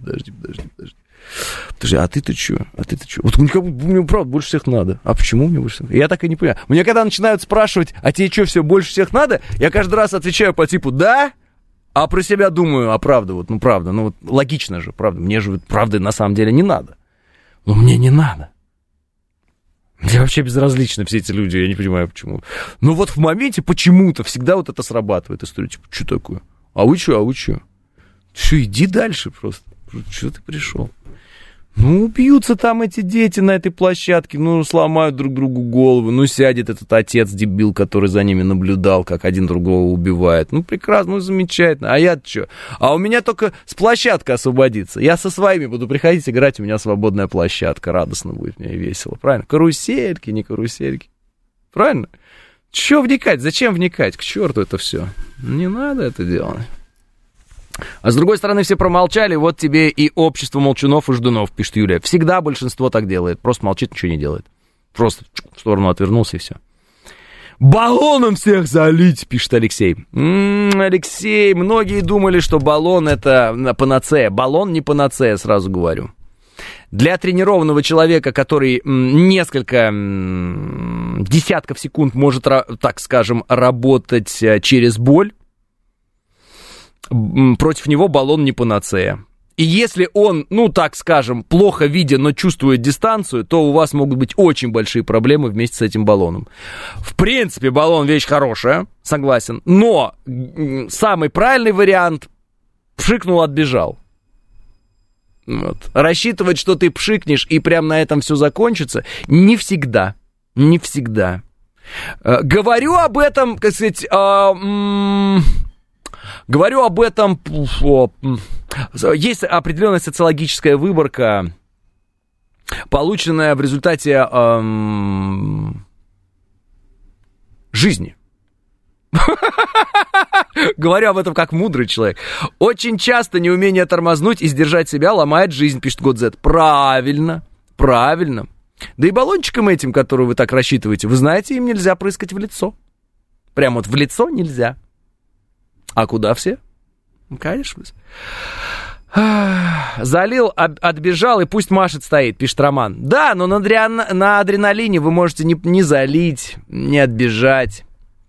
B: а ты-то чё? Вот мне, правда, больше всех надо. А почему мне больше всех надо? Я так и не понимаю. Мне когда начинают спрашивать, а тебе что, все больше всех надо? Я каждый раз отвечаю по типу «да», а про себя думаю, а правда, логично же, правда, мне же, правда, на самом деле не надо. Но мне не надо. Мне вообще безразличны все эти люди, я не понимаю, почему. Но вот в моменте почему-то всегда вот это срабатывает. История, типа, что такое? А вы что? Все, иди дальше просто. Что ты пришел? Ну, убьются там эти дети на этой площадке, ну, сломают друг другу голову, ну, сядет этот отец-дебил, который за ними наблюдал, как один другого убивает. Ну, прекрасно, ну, замечательно. А я-то что? А у меня только с площадкой освободиться. Я со своими буду приходить играть, у меня свободная площадка, радостно будет мне и весело. Правильно? Карусельки, не карусельки. Правильно? Чего вникать? Зачем вникать? К черту это все. Не надо это делать. А с другой стороны, все промолчали, вот тебе и общество молчунов и ждунов, пишет Юлия. Всегда большинство так делает, просто молчит, ничего не делает. Просто в сторону отвернулся и все. Баллоном всех залить, пишет Алексей. Алексей, многие думали, что баллон это панацея. Баллон не панацея, сразу говорю. Для тренированного человека, который несколько десятков секунд может, так скажем, работать через боль, против него баллон не панацея. И если он, ну, так скажем, плохо видя, но чувствует дистанцию, то у вас могут быть очень большие проблемы вместе с этим баллоном. В принципе, баллон вещь хорошая, согласен, но самый правильный вариант — пшикнул, отбежал. Вот. Рассчитывать, что ты пшикнешь и прям на этом все закончится, не всегда. Не всегда. Говорю об этом, как сказать... Говорю об этом, есть определенная социологическая выборка, полученная в результате жизни. Говорю об этом как мудрый человек. Очень часто неумение тормознуть и сдержать себя ломает жизнь, пишет Годзет. Правильно. Да и баллончиком этим, который вы так рассчитываете, вы знаете, им нельзя прыскать в лицо. Прям вот в лицо нельзя. А куда все? Ну, конечно. Залил, отбежал, и пусть машет стоит, пишет Роман. Да, но на адреналине вы можете не залить, не отбежать.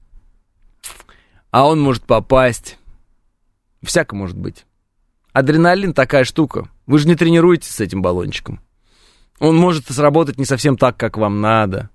B: А он может попасть. Всяко может быть. Адреналин такая штука. Вы же не тренируетесь с этим баллончиком. Он может сработать не совсем так, как вам надо.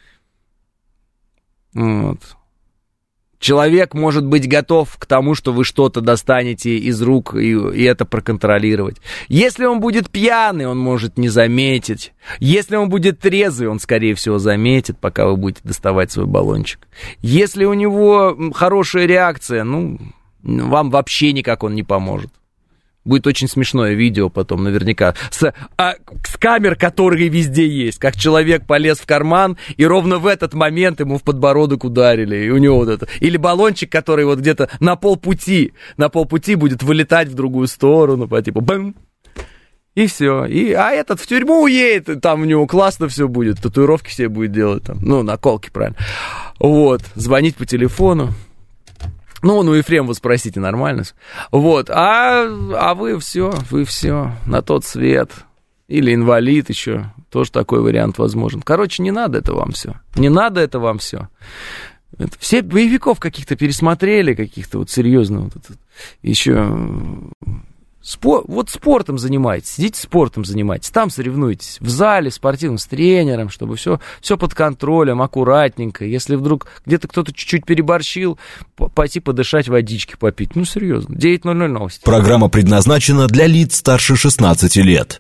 B: Вот. Человек может быть готов к тому, что вы что-то достанете из рук и это проконтролировать. Если он будет пьяный, он может не заметить. Если он будет трезвый, он, скорее всего, заметит, пока вы будете доставать свой баллончик. Если у него хорошая реакция, ну, вам вообще никак он не поможет. Будет очень смешное видео потом, наверняка, с камер, которые везде есть. Как человек полез в карман, и ровно в этот момент ему в подбородок ударили. И у него вот это. Или баллончик, который вот где-то на полпути будет вылетать в другую сторону, по типу бэм. И все. А этот в тюрьму уедет, там у него классно все будет. Татуировки себе будет делать там. Ну, наколки, правильно. Вот. Звонить по телефону. Ну, Ефремова спросите, нормально. Вот, а вы все, на тот свет. Или инвалид еще, тоже такой вариант возможен. Короче, не надо это вам все. Не надо это вам все. Все боевиков каких-то пересмотрели, каких-то вот серьезно. Вот еще Вот спортом занимайтесь, идите спортом занимайтесь, там соревнуйтесь, в зале, спортивном, с тренером, чтобы все под контролем, аккуратненько. Если вдруг где-то кто-то чуть-чуть переборщил, пойти подышать, водички попить. Ну, серьезно. 9:00 новости.
A: Программа предназначена для лиц старше 16 лет.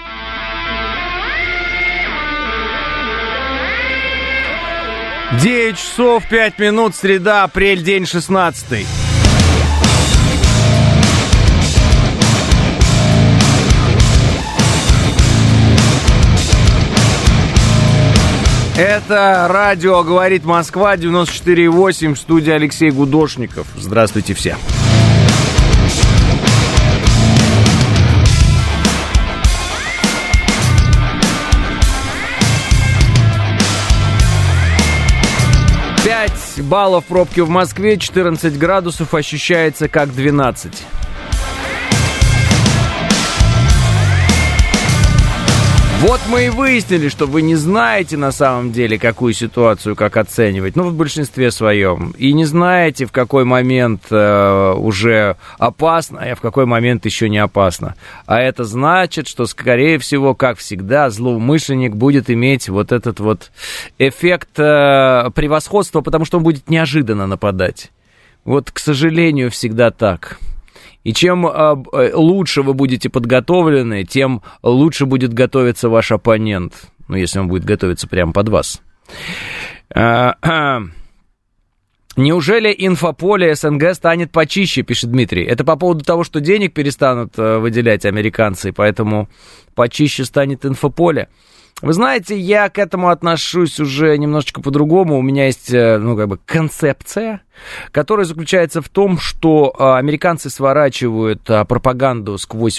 B: 9 часов 5 минут, среда, апрель, день 16. Это радио «Говорит Москва», 94,8, в студии Алексей Гудошников. Здравствуйте все. Баллов пробки в Москве, 14 градусов, ощущается как 12. Вот мы и выяснили, что вы не знаете на самом деле, какую ситуацию как оценивать, ну, в большинстве своем, и не знаете, в какой момент уже опасно, а в какой момент еще не опасно. А это значит, что, скорее всего, как всегда, злоумышленник будет иметь вот этот вот эффект превосходства, потому что он будет неожиданно нападать. Вот, к сожалению, всегда так. И чем лучше вы будете подготовлены, тем лучше будет готовиться ваш оппонент. Ну, если он будет готовиться прямо под вас. Неужели инфополе СНГ станет почище, пишет Дмитрий. Это по поводу того, что денег перестанут выделять американцы, поэтому почище станет инфополе. Вы знаете, я к этому отношусь уже немножечко по-другому. У меня есть, концепция, которая заключается в том, что американцы сворачивают пропаганду сквозь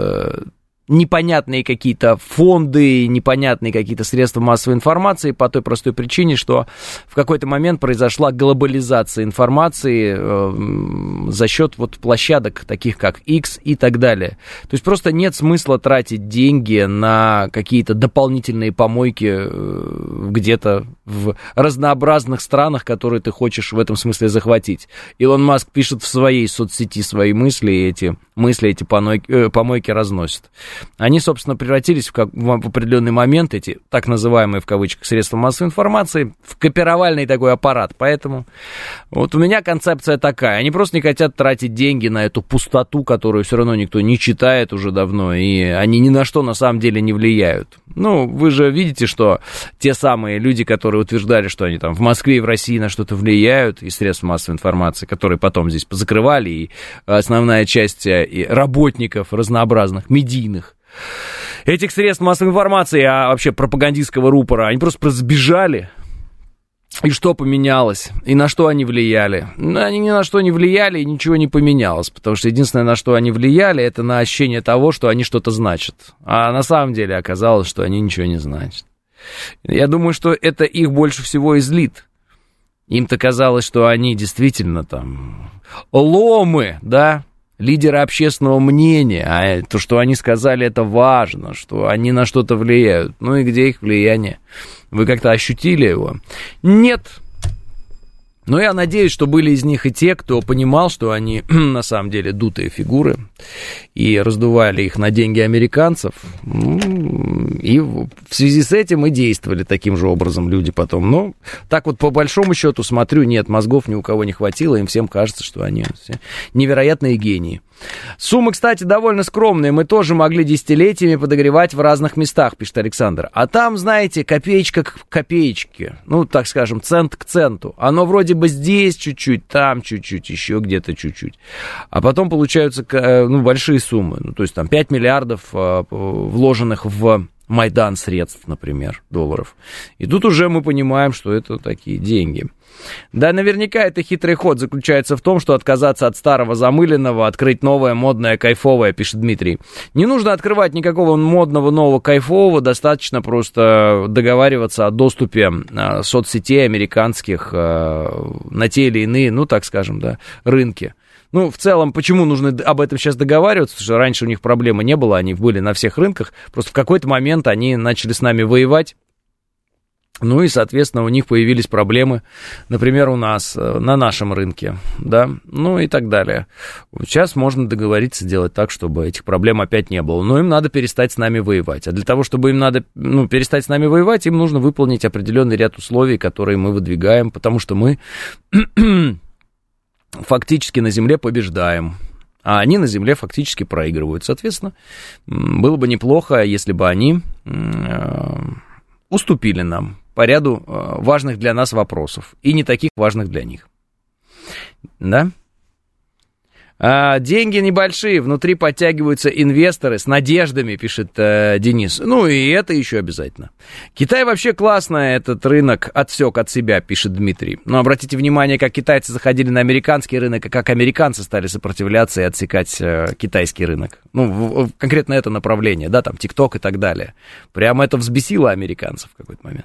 B: непонятные какие-то фонды, непонятные какие-то средства массовой информации по той простой причине, что в какой-то момент произошла глобализация информации за счет площадок, таких как X и так далее. То есть просто нет смысла тратить деньги на какие-то дополнительные помойки где-то в разнообразных странах, которые ты хочешь в этом смысле захватить. Илон Маск пишет в своей соцсети свои мысли, и эти помойки разносят. Они, собственно, превратились в определенный момент, эти так называемые, в кавычках, средства массовой информации, в копировальный такой аппарат. Поэтому вот у меня концепция такая. Они просто не хотят тратить деньги на эту пустоту, которую все равно никто не читает уже давно, и они ни на что на самом деле не влияют. Ну, вы же видите, что те самые люди, которые утверждали, что они там в Москве и в России на что-то влияют, и средства массовой информации, которые потом здесь позакрывали, и основная часть и работников разнообразных, медийных, этих средств массовой информации, а вообще пропагандистского рупора, они просто сбежали. И что поменялось? И на что они влияли? Они ни на что не влияли, и ничего не поменялось. Потому что единственное, на что они влияли, это на ощущение того, что они что-то значат. А на самом деле оказалось, что они ничего не значат. Я думаю, что это их больше всего и злит. Им-то казалось, что они действительно там ломы, да? Лидеры общественного мнения, а то, что они сказали, это важно, что они на что-то влияют. Ну и где их влияние? Вы как-то ощутили его? Нет. Но я надеюсь, что были из них и те, кто понимал, что они на самом деле дутые фигуры, и раздували их на деньги американцев, и в связи с этим и действовали таким же образом люди потом. Но так вот по большому счету смотрю, нет, мозгов ни у кого не хватило, им всем кажется, что они все невероятные гении. Суммы, кстати, довольно скромные, мы тоже могли десятилетиями подогревать в разных местах, пишет Александр. А там, знаете, копеечка к копеечке, ну, так скажем, цент к центу. Оно вроде бы здесь чуть-чуть, там чуть-чуть, еще где-то чуть-чуть. А потом получаются, большие суммы, ну, то есть там 5 миллиардов вложенных в Майдан средств, например, долларов. И тут уже мы понимаем, что это такие деньги. Да, наверняка это хитрый ход заключается в том, что отказаться от старого замыленного, открыть новое, модное, кайфовое, пишет Дмитрий. Не нужно открывать никакого модного, нового, кайфового, достаточно просто договариваться о доступе соцсетей американских на те или иные, ну, так скажем, да, рынки. Ну, в целом, почему нужно об этом сейчас договариваться? Потому что раньше у них проблемы не было, они были на всех рынках, просто в какой-то момент они начали с нами воевать. Ну и, соответственно, у них появились проблемы, например, у нас, на нашем рынке, да, ну и так далее. Сейчас можно договориться сделать так, чтобы этих проблем опять не было. Но им надо перестать с нами воевать. А для того, чтобы им надо перестать с нами воевать, им нужно выполнить определенный ряд условий, которые мы выдвигаем, потому что мы фактически на земле побеждаем. А они на земле фактически проигрывают. Соответственно, было бы неплохо, если бы они уступили нам по ряду важных для нас вопросов, и не таких важных для них. Да? Деньги небольшие, внутри подтягиваются инвесторы с надеждами, пишет Денис. Ну и это еще обязательно. Китай вообще классно этот рынок отсек от себя, пишет Дмитрий. Но обратите внимание, как китайцы заходили на американский рынок, и как американцы стали сопротивляться и отсекать китайский рынок. Ну, конкретно это направление, да, там, ТикТок и так далее. Прямо это взбесило американцев в какой-то момент.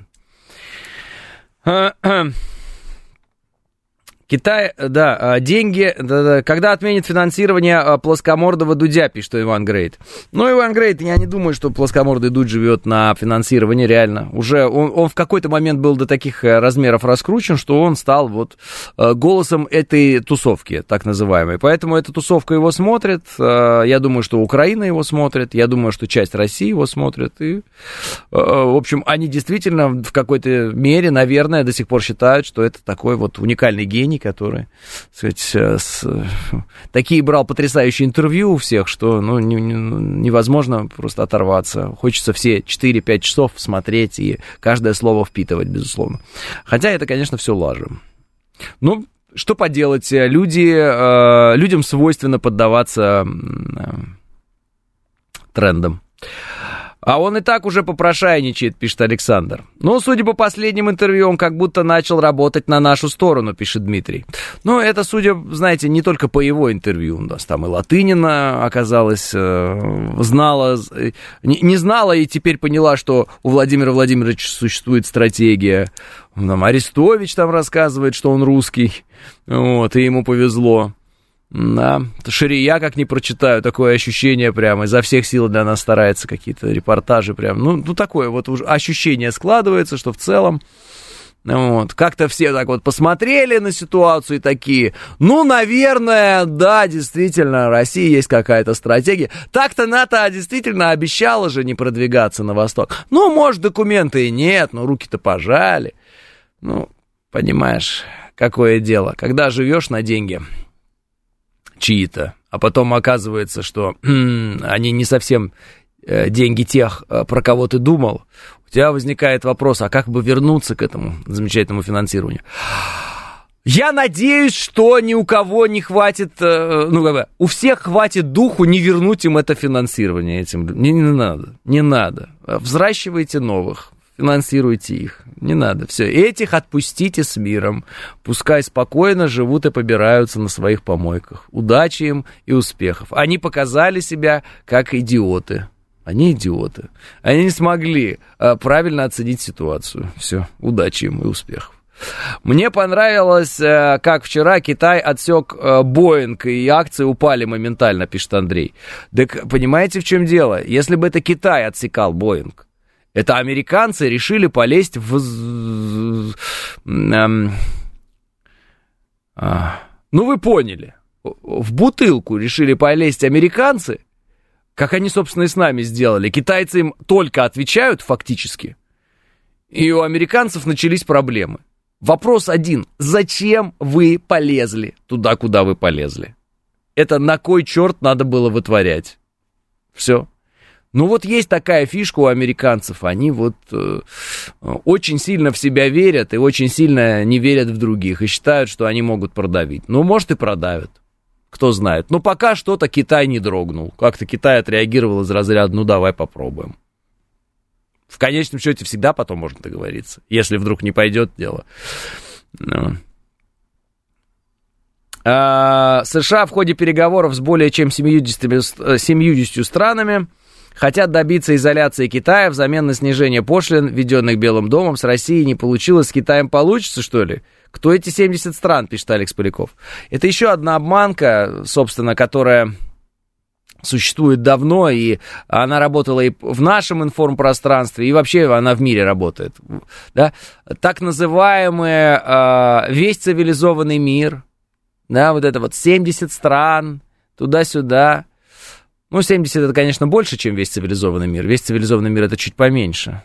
B: Китай, да, деньги, да, когда отменит финансирование плоскомордого Дудя, пишет Иван Грейт. Ну, Иван Грейт, я не думаю, что плоскомордый Дудь живет на финансировании, реально. Уже он в какой-то момент был до таких размеров раскручен, что он стал вот голосом этой тусовки, так называемой. Поэтому эта тусовка его смотрит, я думаю, что Украина его смотрит, я думаю, что часть России его смотрит. И, в общем, они действительно в какой-то мере, наверное, до сих пор считают, что это такой вот уникальный гений, который, так сказать, такие брал потрясающие интервью у всех, что невозможно просто оторваться. Хочется все 4-5 часов смотреть и каждое слово впитывать, безусловно. Хотя это, конечно, все лажа. Ну, что поделать, людям свойственно поддаваться трендам. А он и так уже попрошайничает, пишет Александр. Ну, судя по последним интервью, он как будто начал работать на нашу сторону, пишет Дмитрий. Ну, это, судя, знаете, не только по его интервью. У нас там и Латынина оказалась, знала, не знала и теперь поняла, что у Владимира Владимировича существует стратегия. Там Арестович там рассказывает, что он русский, вот, и ему повезло. Да, Шария как не прочитаю, такое ощущение прямо, изо всех сил для нас старается, какие-то репортажи прям, ну такое вот уже ощущение складывается, что в целом, вот, как-то все так вот посмотрели на ситуацию и такие, ну, наверное, да, действительно, России есть какая-то стратегия, так-то НАТО действительно обещала же не продвигаться на восток, ну, может, документы и нет, но руки-то пожали, ну, понимаешь, какое дело, когда живешь на деньги чьи-то, а потом оказывается, что они не совсем деньги тех, про кого ты думал, у тебя возникает вопрос, а как бы вернуться к этому замечательному финансированию? Я надеюсь, что ни у кого не хватит, у всех хватит духу не вернуть им это финансирование. Этим. Не надо. Взращивайте новых. Финансируйте их. Не надо. Все. Этих отпустите с миром. Пускай спокойно живут и побираются на своих помойках. Удачи им и успехов. Они показали себя как идиоты. Они идиоты. Они не смогли правильно оценить ситуацию. Все. Удачи им и успехов. Мне понравилось, как вчера Китай отсек Боинг, и акции упали моментально, пишет Андрей. Так понимаете, в чем дело? Если бы это Китай отсекал Боинг, это американцы решили полезть ну, вы поняли. В бутылку решили полезть американцы, как они, собственно, и с нами сделали. Китайцы им только отвечают фактически, и у американцев начались проблемы. Вопрос один. Зачем вы полезли туда, куда вы полезли? Это на кой черт надо было вытворять? Все. Ну вот есть такая фишка у американцев, они вот очень сильно в себя верят и очень сильно не верят в других и считают, что они могут продавить. Ну, может, и продавят, кто знает. Но пока что-то Китай не дрогнул. Как-то Китай отреагировал из разряда, ну, давай попробуем. В конечном счете всегда потом можно договориться, если вдруг не пойдет дело. США в ходе переговоров с более чем 70 странами хотят добиться изоляции Китая взамен на снижение пошлин, введенных Белым домом. С Россией не получилось, с Китаем получится, что ли? Кто эти 70 стран, пишет Алекс Поляков. Это еще одна обманка, собственно, которая существует давно, и она работала и в нашем информпространстве, и вообще она в мире работает. Да? Так называемый весь цивилизованный мир, да, вот это вот 70 стран, туда-сюда. Ну, 70 это, конечно, больше, чем весь цивилизованный мир. Весь цивилизованный мир это чуть поменьше.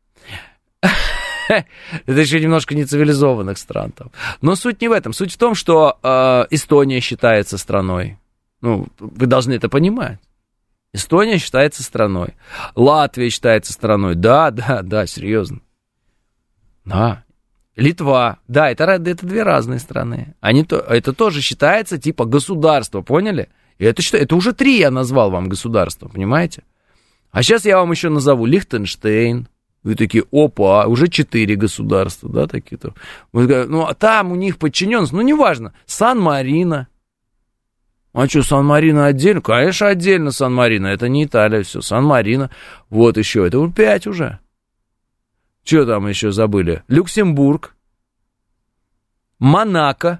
B: Это еще немножко нецивилизованных стран там. Но суть не в этом. Суть в том, что Эстония считается страной. Ну, вы должны это понимать. Эстония считается страной. Латвия считается страной. Да, серьезно. Да. Литва. Да, это две разные страны. Это тоже считается типа государство, поняли? И это уже 3 я назвал вам государства, понимаете? А сейчас я вам еще назову Лихтенштейн. Вы такие, опа, уже 4 государства, да, такие-то. Ну, а там у них подчиненность, ну, неважно, Сан-Марино. А что, Сан-Марино отдельно? Конечно, отдельно Сан-Марино, это не Италия, все, Сан-Марино. Вот еще, это 5 уже. Что там еще забыли? Люксембург, Монако.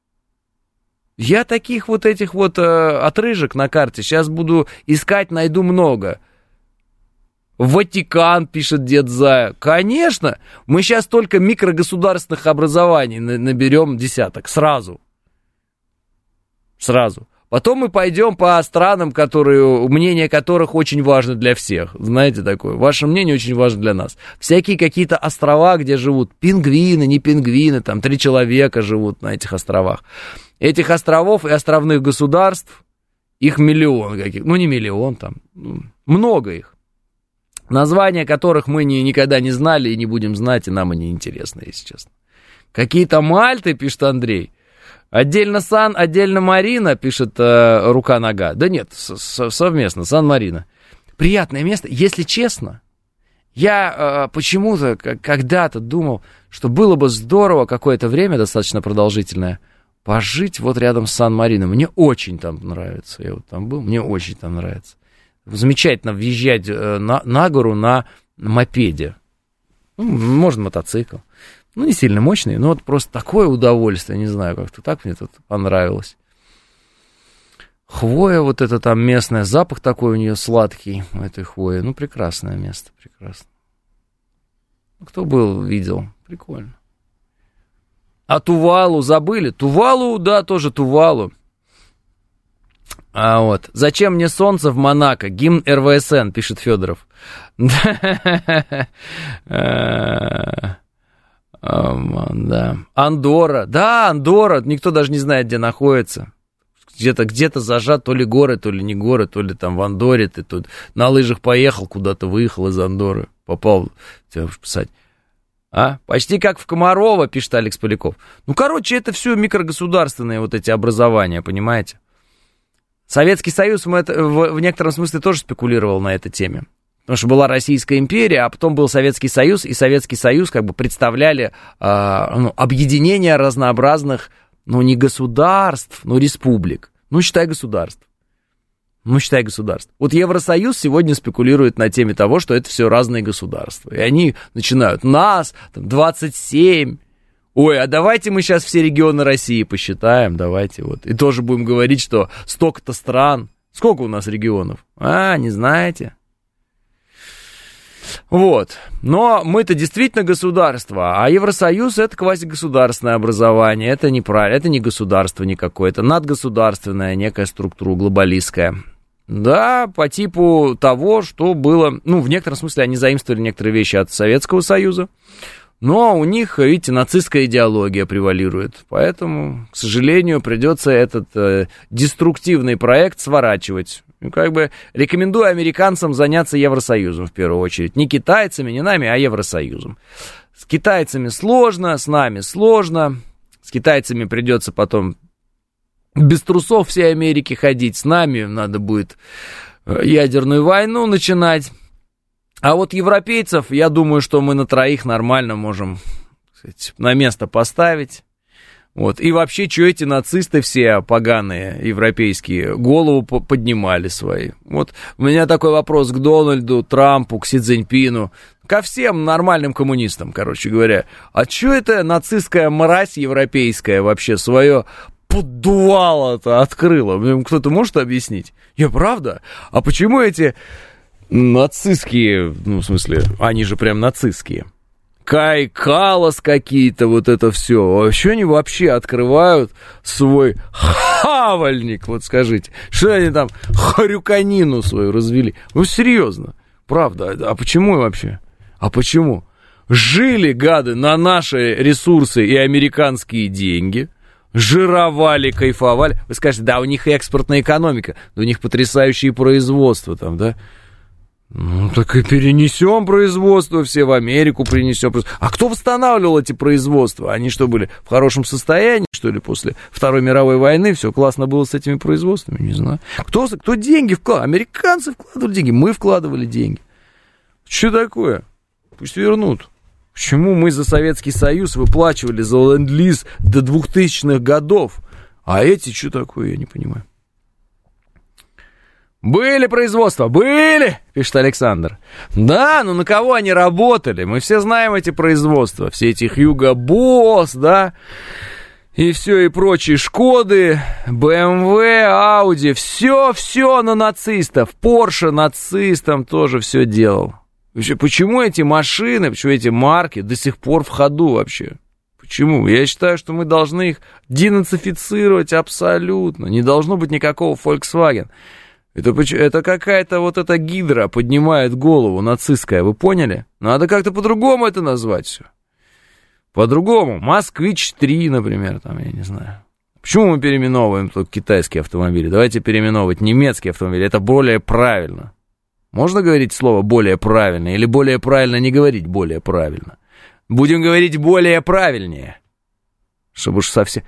B: Я таких вот этих вот отрыжек на карте сейчас буду искать, найду много. Ватикан, пишет дед Зая. Конечно, мы сейчас только микрогосударственных образований наберем десяток. Сразу. Потом мы пойдем по странам, мнение которых очень важно для всех. Знаете такое? Ваше мнение очень важно для нас. Всякие какие-то острова, где живут пингвины, не пингвины, там 3 человека живут на этих островах. Этих островов и островных государств, их миллион каких. Ну, не миллион, там, много их. Названия которых мы никогда не знали и не будем знать, и нам они интересны, если честно. Какие-то Мальты, пишет Андрей. Отдельно Сан, отдельно Марина, пишет Рука-нога. Да нет, совместно, Сан-Марино. Приятное место, если честно. Я почему-то когда-то думал, что было бы здорово какое-то время, достаточно продолжительное, пожить вот рядом с Сан-Марино. Мне очень там нравится. Я вот там был, мне очень там нравится. Замечательно въезжать на гору на мопеде. Ну, можно мотоцикл. Ну, не сильно мощный, но вот просто такое удовольствие, не знаю, как-то так мне тут понравилось. Хвоя вот это там местная, запах такой у нее сладкий, у этой хвои. Ну, прекрасное место, прекрасно. Кто был, видел, прикольно. А Тувалу забыли? Тувалу, да, тоже Тувалу. А вот. Зачем мне солнце в Монако? Гимн РВСН, пишет Федоров. Да. Андорра. Да, Андорра. Никто даже не знает, где находится. Где-то зажат, то ли горы, то ли не горы, то ли там в Андорре. Ты тут на лыжах поехал, куда-то выехал из Андорры. Попал, тебя уж писать. Почти как в Комарово, пишет Алекс Поляков. Ну, короче, это все микрогосударственные вот эти образования, понимаете? Советский Союз в некотором смысле тоже спекулировал на этой теме. Потому что была Российская империя, а потом был Советский Союз, и Советский Союз как бы представляли объединение разнообразных, не государств, но республик. считай государств. Вот Евросоюз сегодня спекулирует на теме того, что это все разные государства. И они начинают, нас, 27... Ой, а давайте мы сейчас все регионы России посчитаем, давайте вот. И тоже будем говорить, что столько-то стран. Сколько у нас регионов? Не знаете? Вот. Но мы-то действительно государство, а Евросоюз это квазигосударственное образование. Это неправильно, это не государство никакое, это надгосударственная некая структура глобалистская. Да, по типу того, что было... в некотором смысле они заимствовали некоторые вещи от Советского Союза. Но у них, видите, нацистская идеология превалирует. Поэтому, к сожалению, придется этот деструктивный проект сворачивать. Рекомендую американцам заняться Евросоюзом в первую очередь. Не китайцами, не нами, а Евросоюзом. С китайцами сложно, с нами сложно. С китайцами придется потом без трусов всей Америки ходить. С нами надо будет ядерную войну начинать. А вот европейцев, я думаю, что мы на троих нормально можем, на место поставить. Вот. И вообще, что эти нацисты все поганые, европейские, голову поднимали свои. Вот у меня такой вопрос к Дональду, Трампу, к Си Цзиньпину, ко всем нормальным коммунистам, короче говоря. А что это нацистская мразь европейская вообще свое поддувало-то открыло? Кто-то может объяснить? Правда? А почему эти нацистские, в смысле, они же прям нацистские, Кай Калас какие-то, вот это все. Вообще они вообще открывают свой хавальник, вот скажите. Что они там хрюканину свою развели? Серьезно, правда. А почему вообще? А почему? Жили, гады, на наши ресурсы и американские деньги, жировали, кайфовали. Вы скажете, да, у них экспортная экономика, да у них потрясающие производства там, да? Так и перенесем производство все в Америку, принесем. А кто восстанавливал эти производства? Они что, были в хорошем состоянии, что ли, после Второй мировой войны? Все классно было с этими производствами? Не знаю. Кто деньги вкладывал? Американцы вкладывали деньги, мы вкладывали деньги. Что такое? Пусть вернут. Почему мы за Советский Союз выплачивали за ленд-лиз до 2000-х годов? А эти что такое, я не понимаю. Были производства, были, пишет Александр. Да, но на кого они работали? Мы все знаем эти производства. Все эти Hugo Boss, да, и все, и прочие Шкоды, BMW, Audi. Все на нацистов. Porsche нацистам тоже все делал. Почему эти машины, почему эти марки до сих пор в ходу вообще? Почему? Я считаю, что мы должны их денацифицировать абсолютно. Не должно быть никакого Volkswagen. Это какая-то вот эта гидра поднимает голову нацистская, вы поняли? Надо как-то по-другому это назвать все. По-другому. Москвич-3, например, там, я не знаю. Почему мы переименовываем только китайские автомобили? Давайте переименовывать немецкие автомобили, это более правильно. Можно говорить слово «более правильно» или более правильно не говорить «более правильно»? Будем говорить «более правильнее», чтобы уж совсем...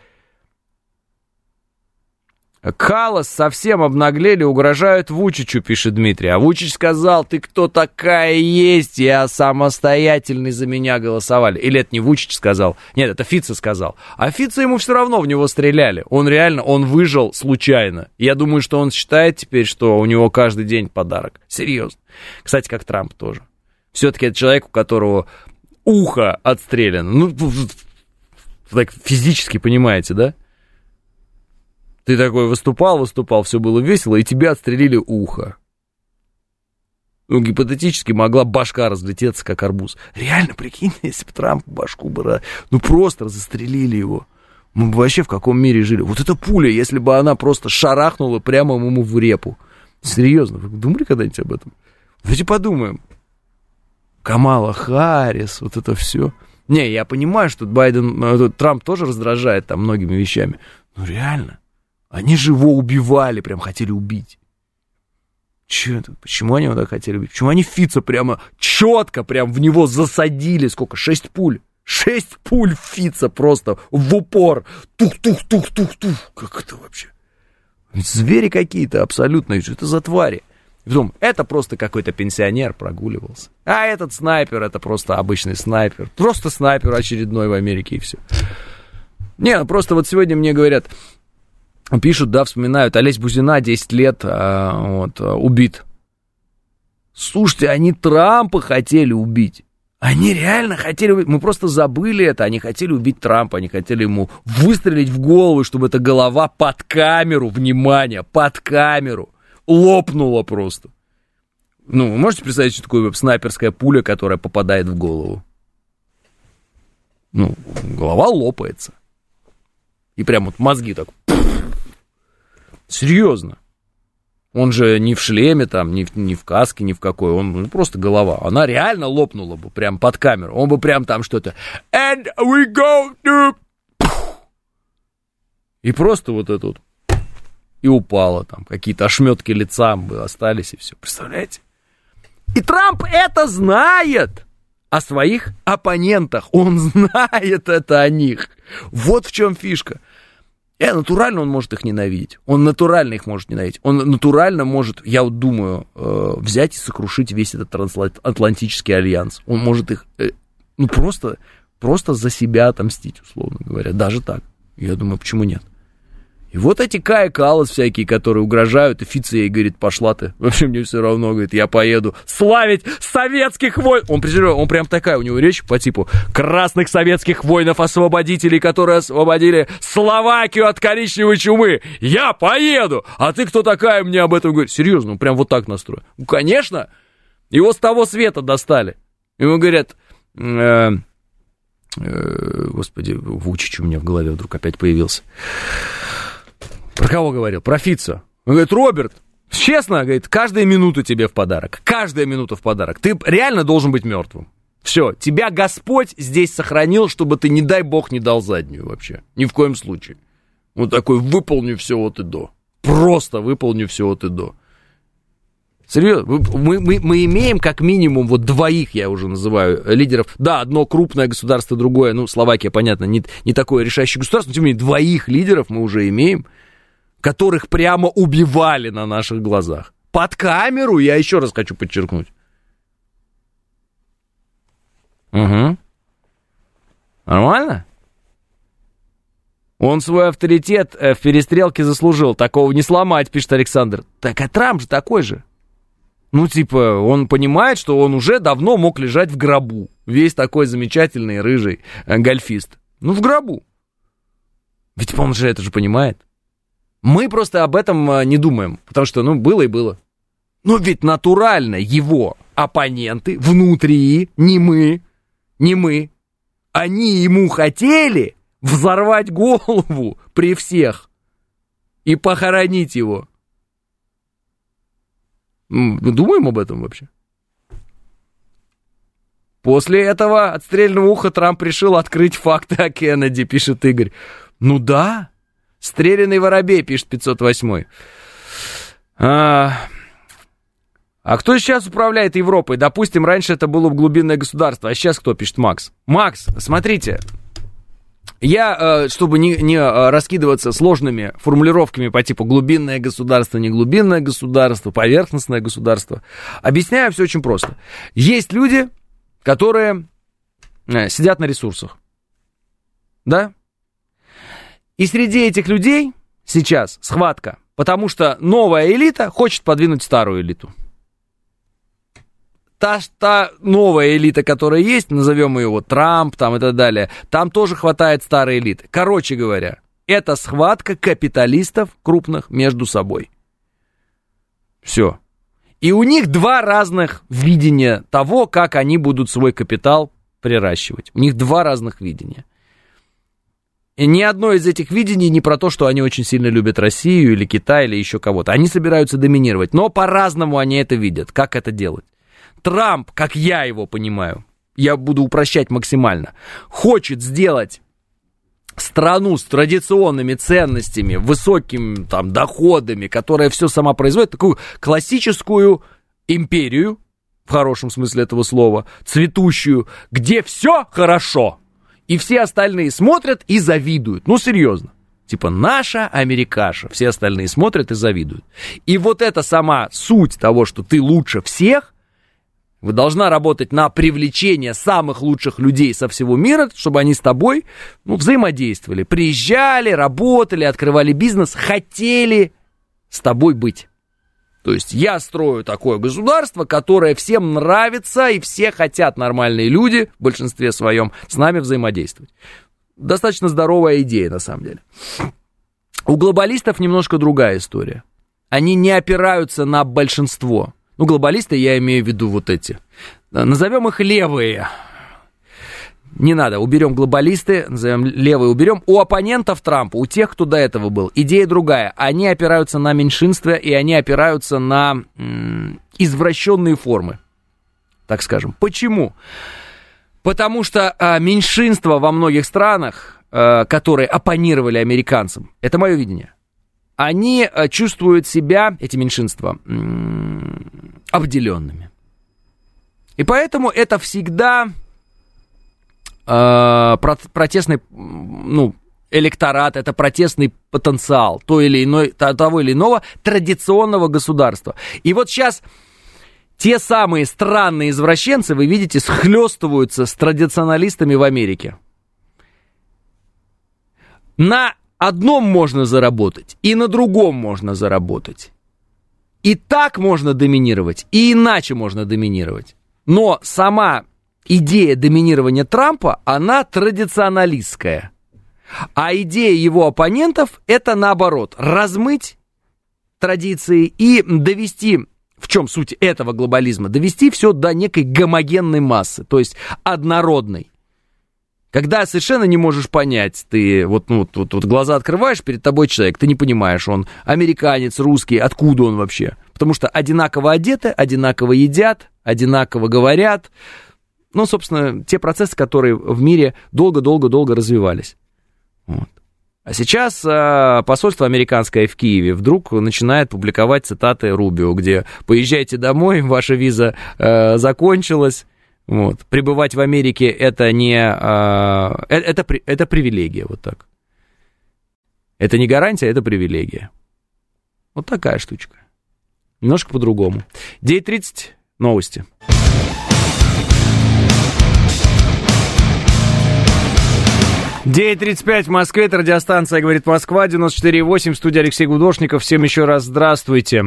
B: Калас совсем обнаглели, угрожают Вучичу, пишет Дмитрий. А Вучич сказал, ты кто такая есть, я самостоятельный, за меня голосовали. Или это не Вучич сказал, нет, это Фице сказал. А Фице ему все равно в него стреляли. Он выжил случайно. Я думаю, что он считает теперь, что у него каждый день подарок. Серьезно. Кстати, как Трамп тоже. Все-таки это человек, у которого ухо отстреляно. Так физически понимаете, да? Ты такой выступал, все было весело, и тебе отстрелили ухо. Гипотетически могла башка разлететься, как арбуз. Реально, прикинь, если бы Трамп башку бы... просто застрелили его. Мы бы вообще в каком мире жили? Вот эта пуля, если бы она просто шарахнула прямо ему в репу. Серьезно, вы думали когда-нибудь об этом? Давайте подумаем. Камала Харрис, вот это все. Не, я понимаю, что Трамп тоже раздражает там многими вещами. Но реально. Они же его убивали, прям хотели убить. Почему они его так хотели убить? Почему они Фица прямо четко прям в него засадили? Сколько? 6 пуль. 6 пуль Фица просто в упор. Тух-тух-тух-тух-тух. Как это вообще? Звери какие-то абсолютно. Что это за твари? Потом, это просто какой-то пенсионер прогуливался. А этот снайпер, это просто обычный снайпер. Просто снайпер очередной в Америке и все. Не, просто вот сегодня мне говорят... Пишут, да, вспоминают, Олесь Бузина 10 лет убит. Слушайте, они Трампа хотели убить. Они реально хотели убить. Мы просто забыли это. Они хотели убить Трампа. Они хотели ему выстрелить в голову, чтобы эта голова под камеру, внимание, под камеру, лопнула просто. Вы можете представить, что такое снайперская пуля, которая попадает в голову? Голова лопается. И прям вот мозги так... Серьезно. Он же не в шлеме, там, не в каске, ни в какой. Он просто голова. Она реально лопнула бы прям под камеру. Он бы прям там что-то... And we go to... И просто вот это вот. И упало там. Какие-то ошметки лица бы остались, и все. Представляете? И Трамп это знает о своих оппонентах. Он знает это о них. Вот в чем фишка. Натурально он может их ненавидеть. Он натурально их может ненавидеть. Он натурально может, я вот думаю, взять и сокрушить весь этот трансатлантический альянс. Он может их просто за себя отомстить, условно говоря. Даже так. Я думаю, почему нет? И вот эти Кая Каллас всякие, которые угрожают, и Фица ей говорит, пошла ты. Вообще мне все равно, говорит, я поеду славить советских воинов. Он прям такая у него речь по типу красных советских воинов-освободителей, которые освободили Словакию от коричневой чумы. Я поеду! А ты кто такая, мне об этом говорит? Серьезно, он прям вот так настроен. Ну, конечно, его с того света достали. Ему говорят... Господи, Вучич у меня в голове вдруг опять появился. Про кого говорил? Про Фица. Он говорит, Роберт, честно, говорит, каждая минута тебе в подарок. Каждая минута в подарок. Ты реально должен быть мертвым. Все, тебя Господь здесь сохранил, чтобы ты, не дай бог, не дал заднюю вообще. Ни в коем случае. Вот такой, выполню все от и до. Просто выполню все от и до. Серьезно, мы имеем как минимум вот двоих, я уже называю, лидеров. Да, одно крупное государство, другое, ну, Словакия, понятно, не такое решающее государство, но тем не менее двоих лидеров мы уже имеем, которых прямо убивали на наших глазах. Под камеру, я еще раз хочу подчеркнуть. Угу. Нормально? Он свой авторитет в перестрелке заслужил. Такого не сломать, пишет Александр. Так а Трамп же такой же. Ну, типа, он понимает, что он уже давно мог лежать в гробу. Весь такой замечательный рыжий гольфист. Ну, в гробу. Ведь он же это же понимает. Мы просто об этом не думаем, потому что, ну, было и было. Но ведь натурально его оппоненты внутри, не мы, они ему хотели взорвать голову при всех и похоронить его. Мы думаем об этом вообще? После этого отстрельного уха Трамп решил открыть факты о Кеннеди, пишет Игорь. Ну да. Стрелянный воробей, пишет 508. А кто сейчас управляет Европой? Допустим, раньше это было глубинное государство, а сейчас кто, пишет Макс? Макс, смотрите, я, чтобы не раскидываться сложными формулировками по типу глубинное государство, не глубинное государство, поверхностное государство, объясняю все очень просто. Есть люди, которые сидят на ресурсах, да? И среди этих людей сейчас схватка, потому что новая элита хочет подвинуть старую элиту. Та новая элита, которая есть, назовем ее вот Трамп там и так далее, там тоже хватает старой элиты. Короче говоря, это схватка капиталистов крупных между собой. Все. И у них два разных видения того, как они будут свой капитал приращивать. У них два разных видения. И ни одно из этих видений не про то, что они очень сильно любят Россию или Китай или еще кого-то. Они собираются доминировать, но по-разному они это видят, как это делать. Трамп, как я его понимаю, я буду упрощать максимально, хочет сделать страну с традиционными ценностями, высокими там доходами, которая все сама производит, такую классическую империю, в хорошем смысле этого слова, цветущую, где все хорошо. И все остальные смотрят и завидуют. Ну, серьезно. Типа, наша Америкаша. Все остальные смотрят и завидуют. И вот эта сама суть того, что ты лучше всех, вы должна работать на привлечение самых лучших людей со всего мира, чтобы они с тобой, ну, взаимодействовали. Приезжали, работали, открывали бизнес, хотели с тобой быть. То есть я строю такое государство, которое всем нравится, и все хотят, нормальные люди, в большинстве своем, с нами взаимодействовать. Достаточно здоровая идея, на самом деле. У глобалистов немножко другая история. Они не опираются на большинство. Ну, глобалисты, я имею в виду вот эти. Назовем их левые. Не надо, уберем глобалисты, назовем левые, уберем. У оппонентов Трампа, у тех, кто до этого был, идея другая. Они опираются на меньшинства, и они опираются на извращенные формы, так скажем. Почему? Потому что меньшинства во многих странах, которые оппонировали американцам, это мое видение, они чувствуют себя, эти меньшинства, обделенными. И поэтому это всегда протестный, ну, электорат, это протестный потенциал того или иного традиционного государства. И вот сейчас те самые странные извращенцы, вы видите, схлестываются с традиционалистами в Америке. На одном можно заработать, и на другом можно заработать. И так можно доминировать, и иначе можно доминировать. Но сама идея доминирования Трампа, она традиционалистская. А идея его оппонентов, это наоборот, размыть традиции и довести, в чем суть этого глобализма, довести все до некой гомогенной массы, то есть однородной. Когда совершенно не можешь понять, ты вот глаза открываешь, перед тобой человек, ты не понимаешь, он американец, русский, откуда он вообще? Потому что одинаково одеты, одинаково едят, одинаково говорят. Ну, собственно, те процессы, которые в мире долго-долго-долго развивались. Вот. А сейчас посольство американское в Киеве вдруг начинает публиковать цитаты Рубио, где «поезжайте домой, ваша виза закончилась». Вот. Пребывать в Америке это не... это привилегия, вот так. Это не гарантия, это привилегия. Вот такая штучка. Немножко по-другому. 9:30, новости. (9:35) в Москве, это радиостанция «Говорит Москва», 94,8, студия Алексей Гудошников. Всем еще раз здравствуйте.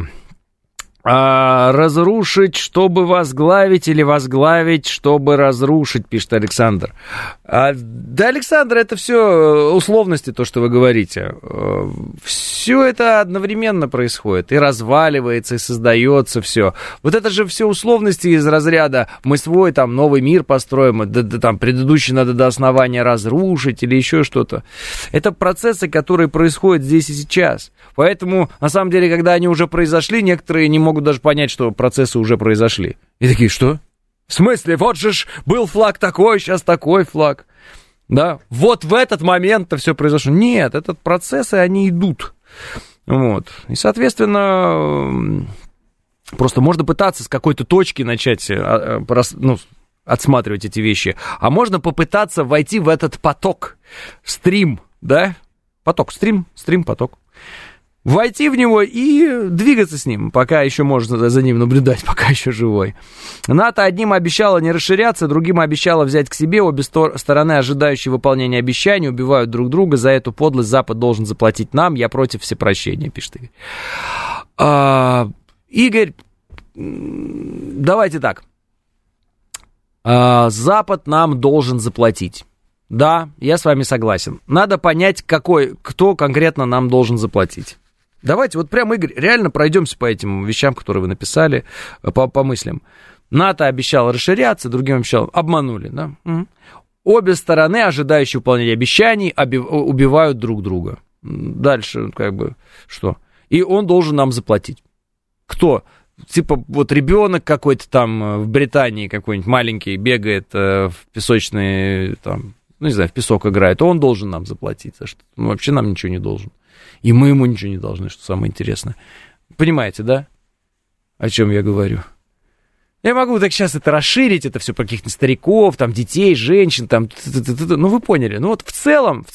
B: Разрушить, чтобы возглавить, или возглавить, чтобы разрушить, пишет Александр. Да, Александр, это все условности, то, что вы говорите. Все это одновременно происходит. И разваливается, и создается все. Вот это же все условности из разряда «мы свой там новый мир построим», там предыдущий надо до основания разрушить или еще что-то. Это процессы, которые происходят здесь и сейчас. Поэтому, на самом деле, когда они уже произошли, некоторые не могут даже понять, что процессы уже произошли. И такие, что? В смысле, вот же ж был флаг такой, сейчас такой флаг. Да, вот в этот момент-то все произошло. Нет, этот процессы, они идут. Вот. И, соответственно, просто можно пытаться с какой-то точки начать, отсматривать эти вещи. А можно попытаться войти в этот поток, стрим, да? Поток, стрим, поток. Войти в него и двигаться с ним, пока еще можно за ним наблюдать, пока еще живой. НАТО одним обещало не расширяться, другим обещало взять к себе. Обе стороны, ожидающие выполнения обещаний, убивают друг друга. За эту подлость Запад должен заплатить нам. Я против всепрощения, пишет Игорь. Игорь, давайте так. Запад нам должен заплатить. Да, я с вами согласен. Надо понять, кто конкретно нам должен заплатить. Давайте вот прямо, Игорь, реально пройдемся по этим вещам, которые вы написали, по мыслям. НАТО обещало расширяться, другим обещало, обманули, да? Угу. Обе стороны, ожидающие выполнения обещаний, убивают друг друга. Дальше, что? И он должен нам заплатить. Кто? Типа вот ребенок какой-то там в Британии какой-нибудь маленький бегает в песочные, там, не знаю, в песок играет, он должен нам заплатить за что? Ну, вообще нам ничего не должен. И мы ему ничего не должны, что самое интересное. Понимаете, да? О чем я говорю? Я могу так сейчас это расширить, это все про каких-то стариков, там, детей, женщин, там, ну, вы поняли. Ну, вот в целом,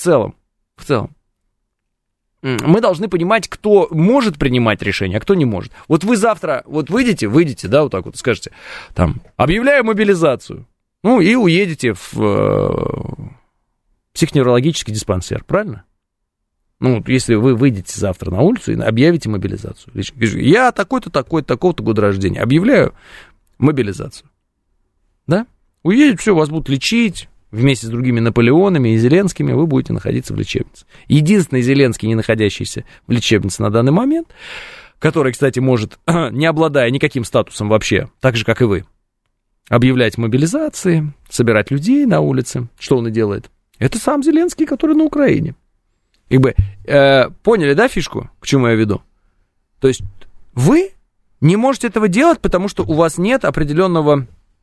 B: мы должны понимать, кто может принимать решения, а кто не может. Вот вы завтра, вот выйдете, да, вот так вот, скажете, там, объявляю мобилизацию, ну, и уедете в психоневрологический диспансер, правильно? Ну, если вы выйдете завтра на улицу и объявите мобилизацию. Я такой-то, такого-то года рождения. Объявляю мобилизацию. Да? Уедете, все, вас будут лечить. Вместе с другими Наполеонами и Зеленскими вы будете находиться в лечебнице. Единственный Зеленский, не находящийся в лечебнице на данный момент, который, кстати, может, не обладая никаким статусом вообще, так же, как и вы, объявлять мобилизации, собирать людей на улице. Что он и делает? Это сам Зеленский, который на Украине. Поняли, да, фишку, к чему я веду? То есть вы не можете этого делать, потому что у вас нет определенного,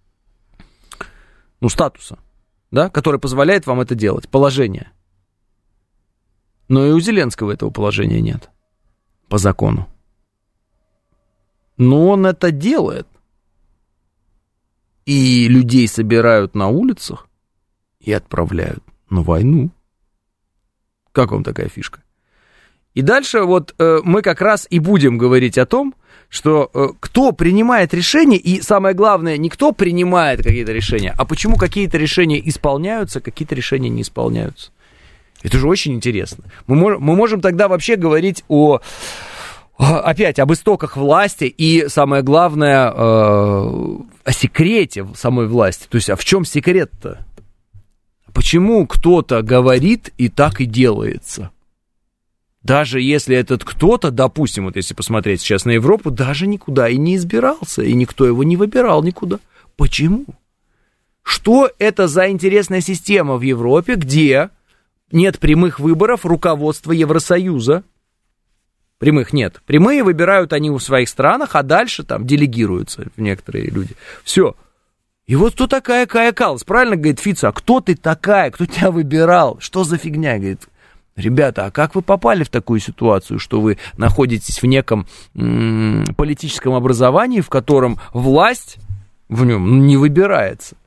B: статуса, да, который позволяет вам это делать, положение. Но и у Зеленского этого положения нет, по закону. Но он это делает. И людей собирают на улицах и отправляют на войну. Как вам такая фишка? И дальше вот мы как раз и будем говорить о том, что кто принимает решения, и самое главное, не кто принимает какие-то решения, а почему какие-то решения исполняются, какие-то решения не исполняются. Это же очень интересно. Мы можем тогда вообще говорить опять об истоках власти и, самое главное, о секрете самой власти. То есть, а в чем секрет-то? Почему кто-то говорит и так и делается? Даже если этот кто-то, допустим, вот если посмотреть сейчас на Европу, даже никуда и не избирался, и никто его не выбирал никуда. Почему? Что это за интересная система в Европе, где нет прямых выборов руководства Евросоюза? Прямых нет. Прямые выбирают они в своих странах, а дальше там делегируются некоторые люди. Все. И вот кто такая Кая Каллас? Правильно говорит Фица, а кто ты такая? Кто тебя выбирал? Что за фигня? Говорит, ребята, а как вы попали в такую ситуацию, что вы находитесь в неком политическом образовании, в котором власть в нем не выбирается?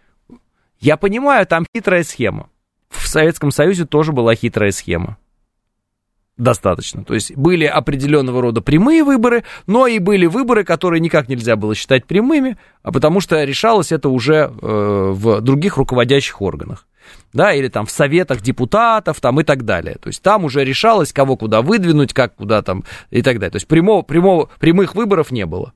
B: Я понимаю, там хитрая схема. В Советском Союзе тоже была хитрая схема. Достаточно. То есть были определенного рода прямые выборы, но и были выборы, которые никак нельзя было считать прямыми, а потому что решалось это уже в других руководящих органах. Да, или там в советах депутатов там, и так далее. То есть там уже решалось, кого куда выдвинуть, как куда там и так далее. То есть прямых выборов не было.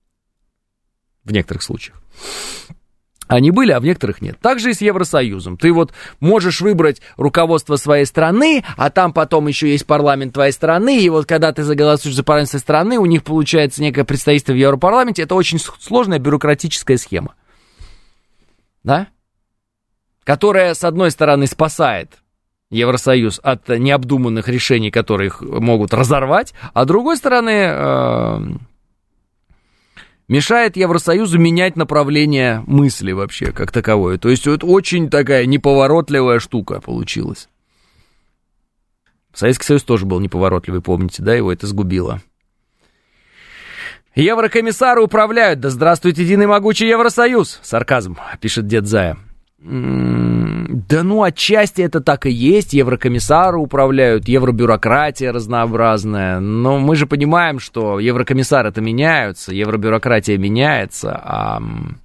B: В некоторых случаях. Они были, а в некоторых нет. Так же и с Евросоюзом. Ты вот можешь выбрать руководство своей страны, а там потом еще есть парламент твоей страны, и вот когда ты заголосуешь за парламент своей страны, у них получается некое представительство в Европарламенте. Это очень сложная бюрократическая схема. Да? Которая, с одной стороны, спасает Евросоюз от необдуманных решений, которые их могут разорвать, а с другой стороны... мешает Евросоюзу менять направление мысли вообще, как таковое. То есть, это очень такая неповоротливая штука получилась. Советский Союз тоже был неповоротливый, помните, да? Его это сгубило. Еврокомиссары управляют. Да здравствуйте, единый могучий Евросоюз. Сарказм, пишет дед Зая. Да ну, отчасти это так и есть. Еврокомиссары управляют, евробюрократия разнообразная. Но мы же понимаем, что еврокомиссары-то меняются, евробюрократия меняется, а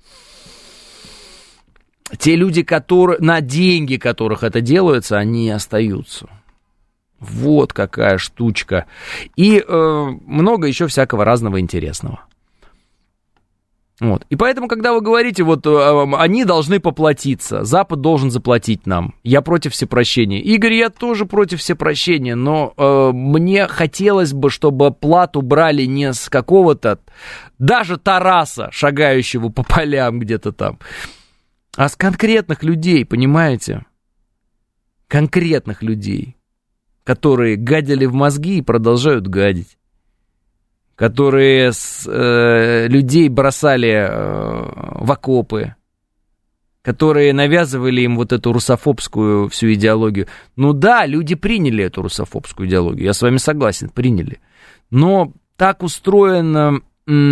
B: те люди, на деньги которых это делается, они остаются. Вот какая штучка. И много еще всякого разного интересного. Вот. И поэтому, когда вы говорите, вот они должны поплатиться, Запад должен заплатить нам, я против всепрощения. Игорь, я тоже против всепрощения, но мне хотелось бы, чтобы плату брали не с какого-то, даже Тараса, шагающего по полям где-то там, а с конкретных людей, понимаете? Конкретных людей, которые гадили в мозги и продолжают гадить. Которые людей бросали в окопы, которые навязывали им вот эту русофобскую всю идеологию. Ну да, люди приняли эту русофобскую идеологию, я с вами согласен, приняли. Но так устроен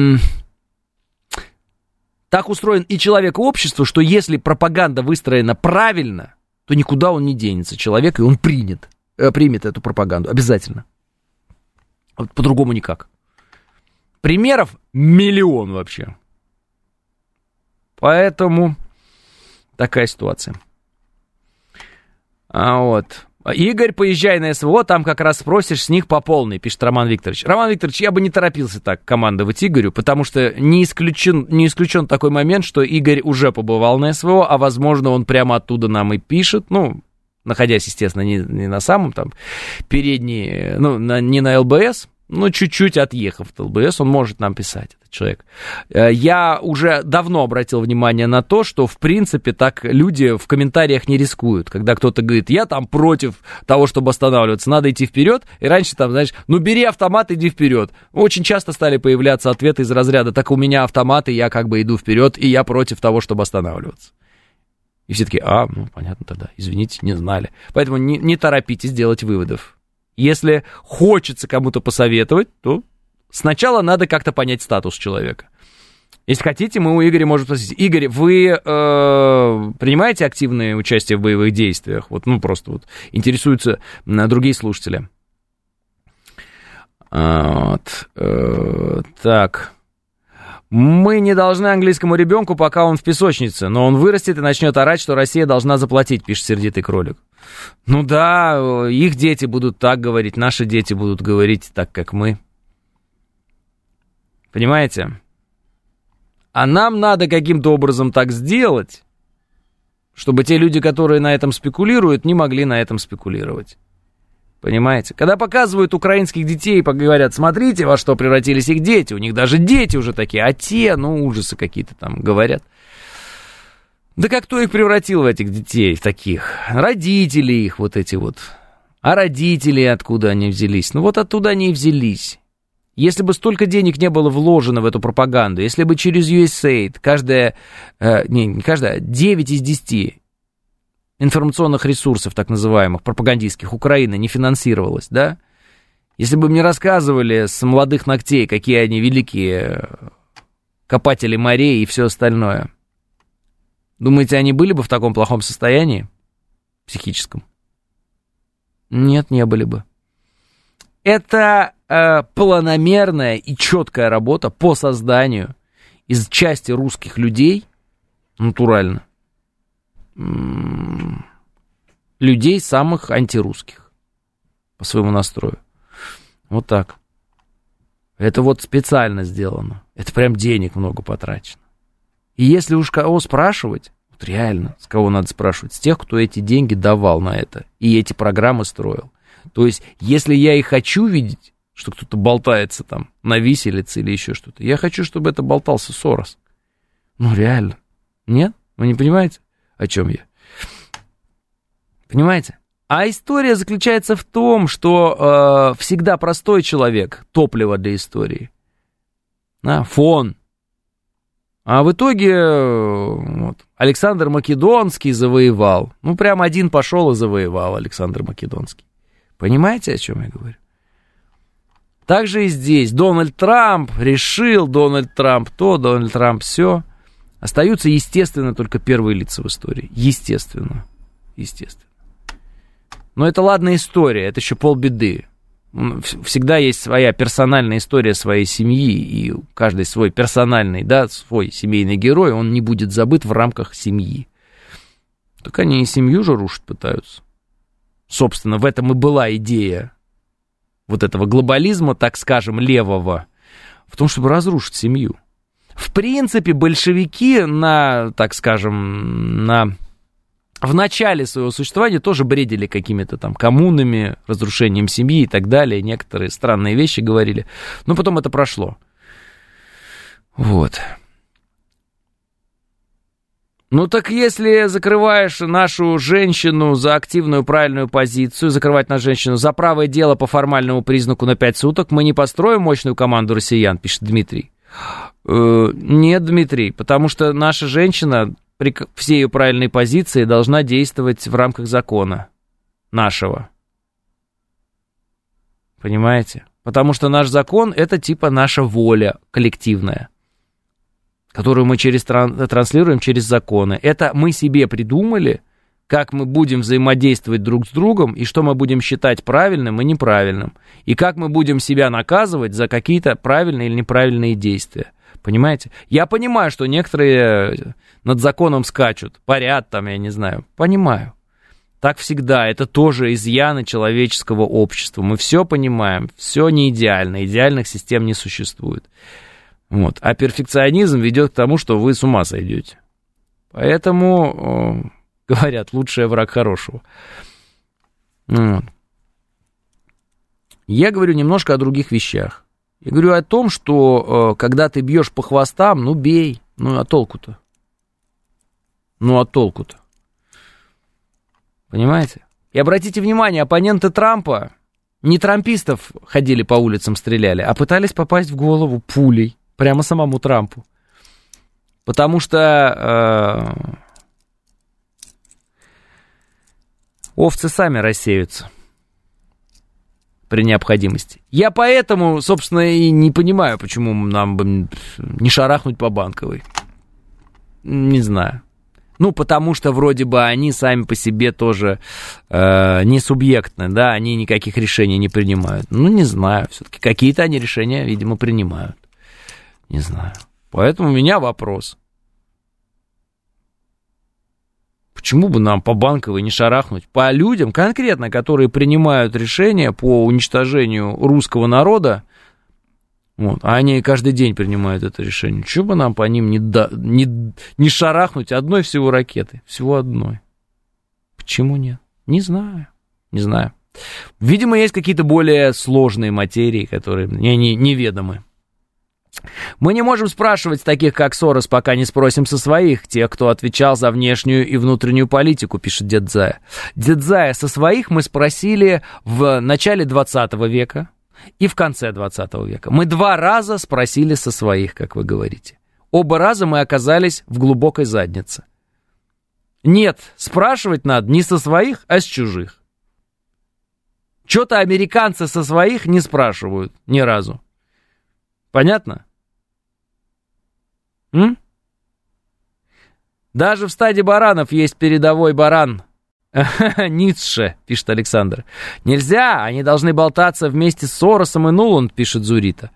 B: и человек и общество, что если пропаганда выстроена правильно, то никуда он не денется, человек, и он примет эту пропаганду, обязательно. Вот по-другому никак. Примеров миллион вообще. Поэтому такая ситуация. Игорь, поезжай на СВО, там как раз спросишь с них по полной, пишет Роман Викторович. Роман Викторович, я бы не торопился так командовать Игорю, потому что не исключен такой момент, что Игорь уже побывал на СВО, а возможно он прямо оттуда нам и пишет, находясь, естественно, не на самом там передней, не на ЛБС, но чуть-чуть отъехав от ЛБС, он может нам писать, этот человек. Я уже давно обратил внимание на то, что, в принципе, так люди в комментариях не рискуют. Когда кто-то говорит, я там против того, чтобы останавливаться, надо идти вперед. И раньше там, знаешь, бери автомат, иди вперед. Очень часто стали появляться ответы из разряда, так у меня автомат, и я как бы иду вперед, и я против того, чтобы останавливаться. И все такие, понятно тогда, извините, не знали. Поэтому не торопитесь делать выводов. Если хочется кому-то посоветовать, то сначала надо как-то понять статус человека. Если хотите, мы у Игоря можем спросить. Игорь, вы принимаете активное участие в боевых действиях? Просто интересуются другие слушатели. Так. Мы не должны английскому ребенку, пока он в песочнице, но он вырастет и начнет орать, что Россия должна заплатить, пишет сердитый кролик. Ну да, их дети будут так говорить, наши дети будут говорить так, как мы. Понимаете? А нам надо каким-то образом так сделать, чтобы те люди, которые на этом спекулируют, не могли на этом спекулировать. Понимаете? Когда показывают украинских детей, говорят, смотрите, во что превратились их дети. У них даже дети уже такие, а те, ужасы какие-то там говорят. Да как кто их превратил в этих детей, в таких? Родители их вот эти вот. А родители откуда они взялись? Вот оттуда они и взялись. Если бы столько денег не было вложено в эту пропаганду, если бы через USAID 9 из 10 информационных ресурсов, так называемых, пропагандистских, Украины не финансировалась, да? Если бы мне рассказывали с молодых ногтей, какие они великие копатели морей и все остальное, думаете, они были бы в таком плохом состоянии психическом? Нет, не были бы. Это планомерная и четкая работа по созданию из части русских людей, натурально, людей самых антирусских по своему настрою. Вот так. Это вот специально сделано. Это прям денег много потрачено. И если уж кого спрашивать, вот реально, с кого надо спрашивать? С тех, кто эти деньги давал на это и эти программы строил. То есть, если я и хочу видеть, что кто-то болтается там на виселице или еще что-то, я хочу, чтобы это болтался Сорос. Реально. Нет? Вы не понимаете, о чем я? Понимаете? А история заключается в том, что всегда простой человек — топливо для истории. Фон. А в итоге Александр Македонский завоевал. Прям один пошел и завоевал Александр Македонский. Понимаете, о чем я говорю? Так же и здесь. Дональд Трамп решил, Дональд Трамп то, Дональд Трамп все. Остаются, естественно, только первые лица в истории. Естественно. Но это ладная история, это еще полбеды. Всегда есть своя персональная история своей семьи, и каждый свой персональный, свой семейный герой, он не будет забыт в рамках семьи. Так они и семью же рушить пытаются. Собственно, в этом и была идея вот этого глобализма, так скажем, левого, в том, чтобы разрушить семью. В принципе, большевики в начале своего существования тоже бредили какими-то там коммунами, разрушением семьи и так далее. Некоторые странные вещи говорили, но потом это прошло. Вот. Так если закрываешь нашу женщину за активную правильную позицию, закрывать нашу женщину за правое дело по формальному признаку на 5 суток, мы не построим мощную команду россиян, пишет Дмитрий. Нет, Дмитрий, потому что наша женщина при всей ее правильной позиции должна действовать в рамках закона нашего. Понимаете? Потому что наш закон — это типа наша воля коллективная, которую мы транслируем через законы. Это мы себе придумали, как мы будем взаимодействовать друг с другом, и что мы будем считать правильным и неправильным, и как мы будем себя наказывать за какие-то правильные или неправильные действия. Понимаете? Я понимаю, что некоторые над законом скачут, парят там, я не знаю. Понимаю. Так всегда. Это тоже изъяны человеческого общества. Мы все понимаем, все не идеально, идеальных систем не существует. А перфекционизм ведет к тому, что вы с ума сойдете. Поэтому, говорят, лучший враг хорошего. Я говорю немножко о других вещах. Я говорю о том, что когда ты бьешь по хвостам, бей. А толку-то? А толку-то? Понимаете? И обратите внимание, оппоненты Трампа не трампистов ходили по улицам, стреляли, а пытались попасть в голову пулей. Прямо самому Трампу. Потому что овцы сами рассеются при необходимости. Я поэтому, собственно, и не понимаю, почему нам бы не шарахнуть по Банковой. Не знаю. Потому что вроде бы они сами по себе тоже не субъектны, да, они никаких решений не принимают. Не знаю, все-таки какие-то они решения, видимо, принимают. Не знаю. Поэтому у меня вопрос. Почему бы нам по Банковой не шарахнуть? По людям, конкретно, которые принимают решения по уничтожению русского народа, вот, а они каждый день принимают это решение. Чего бы нам по ним не шарахнуть одной всего ракеты? Всего одной. Почему нет? Не знаю. Видимо, есть какие-то более сложные материи, которые мне неведомы. Мы не можем спрашивать таких, как Сорос, пока не спросим со своих, тех, кто отвечал за внешнюю и внутреннюю политику, пишет Дед Зая. Дед Зая, со своих мы спросили в начале 20 века и в конце 20 века. Мы 2 раза спросили со своих, как вы говорите. Оба раза мы оказались в глубокой заднице. Нет, спрашивать надо не со своих, а с чужих. Что-то американцы со своих не спрашивают ни разу. Понятно? Даже в стаде баранов есть передовой баран. Ницше, пишет Александр. Нельзя, они должны болтаться вместе с Соросом и Нуланд, пишет Зурита.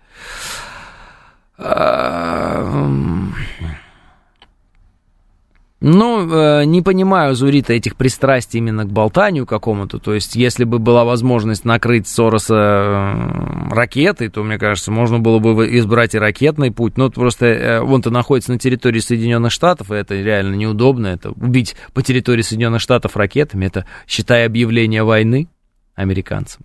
B: Не понимаю, Зурита, этих пристрастий именно к болтанию какому-то. То есть, если бы была возможность накрыть Сороса ракетой, то, мне кажется, можно было бы избрать и ракетный путь. Но просто он-то находится на территории Соединенных Штатов, и это реально неудобно. Это убить по территории Соединенных Штатов ракетами, это, считай, объявление войны американцам.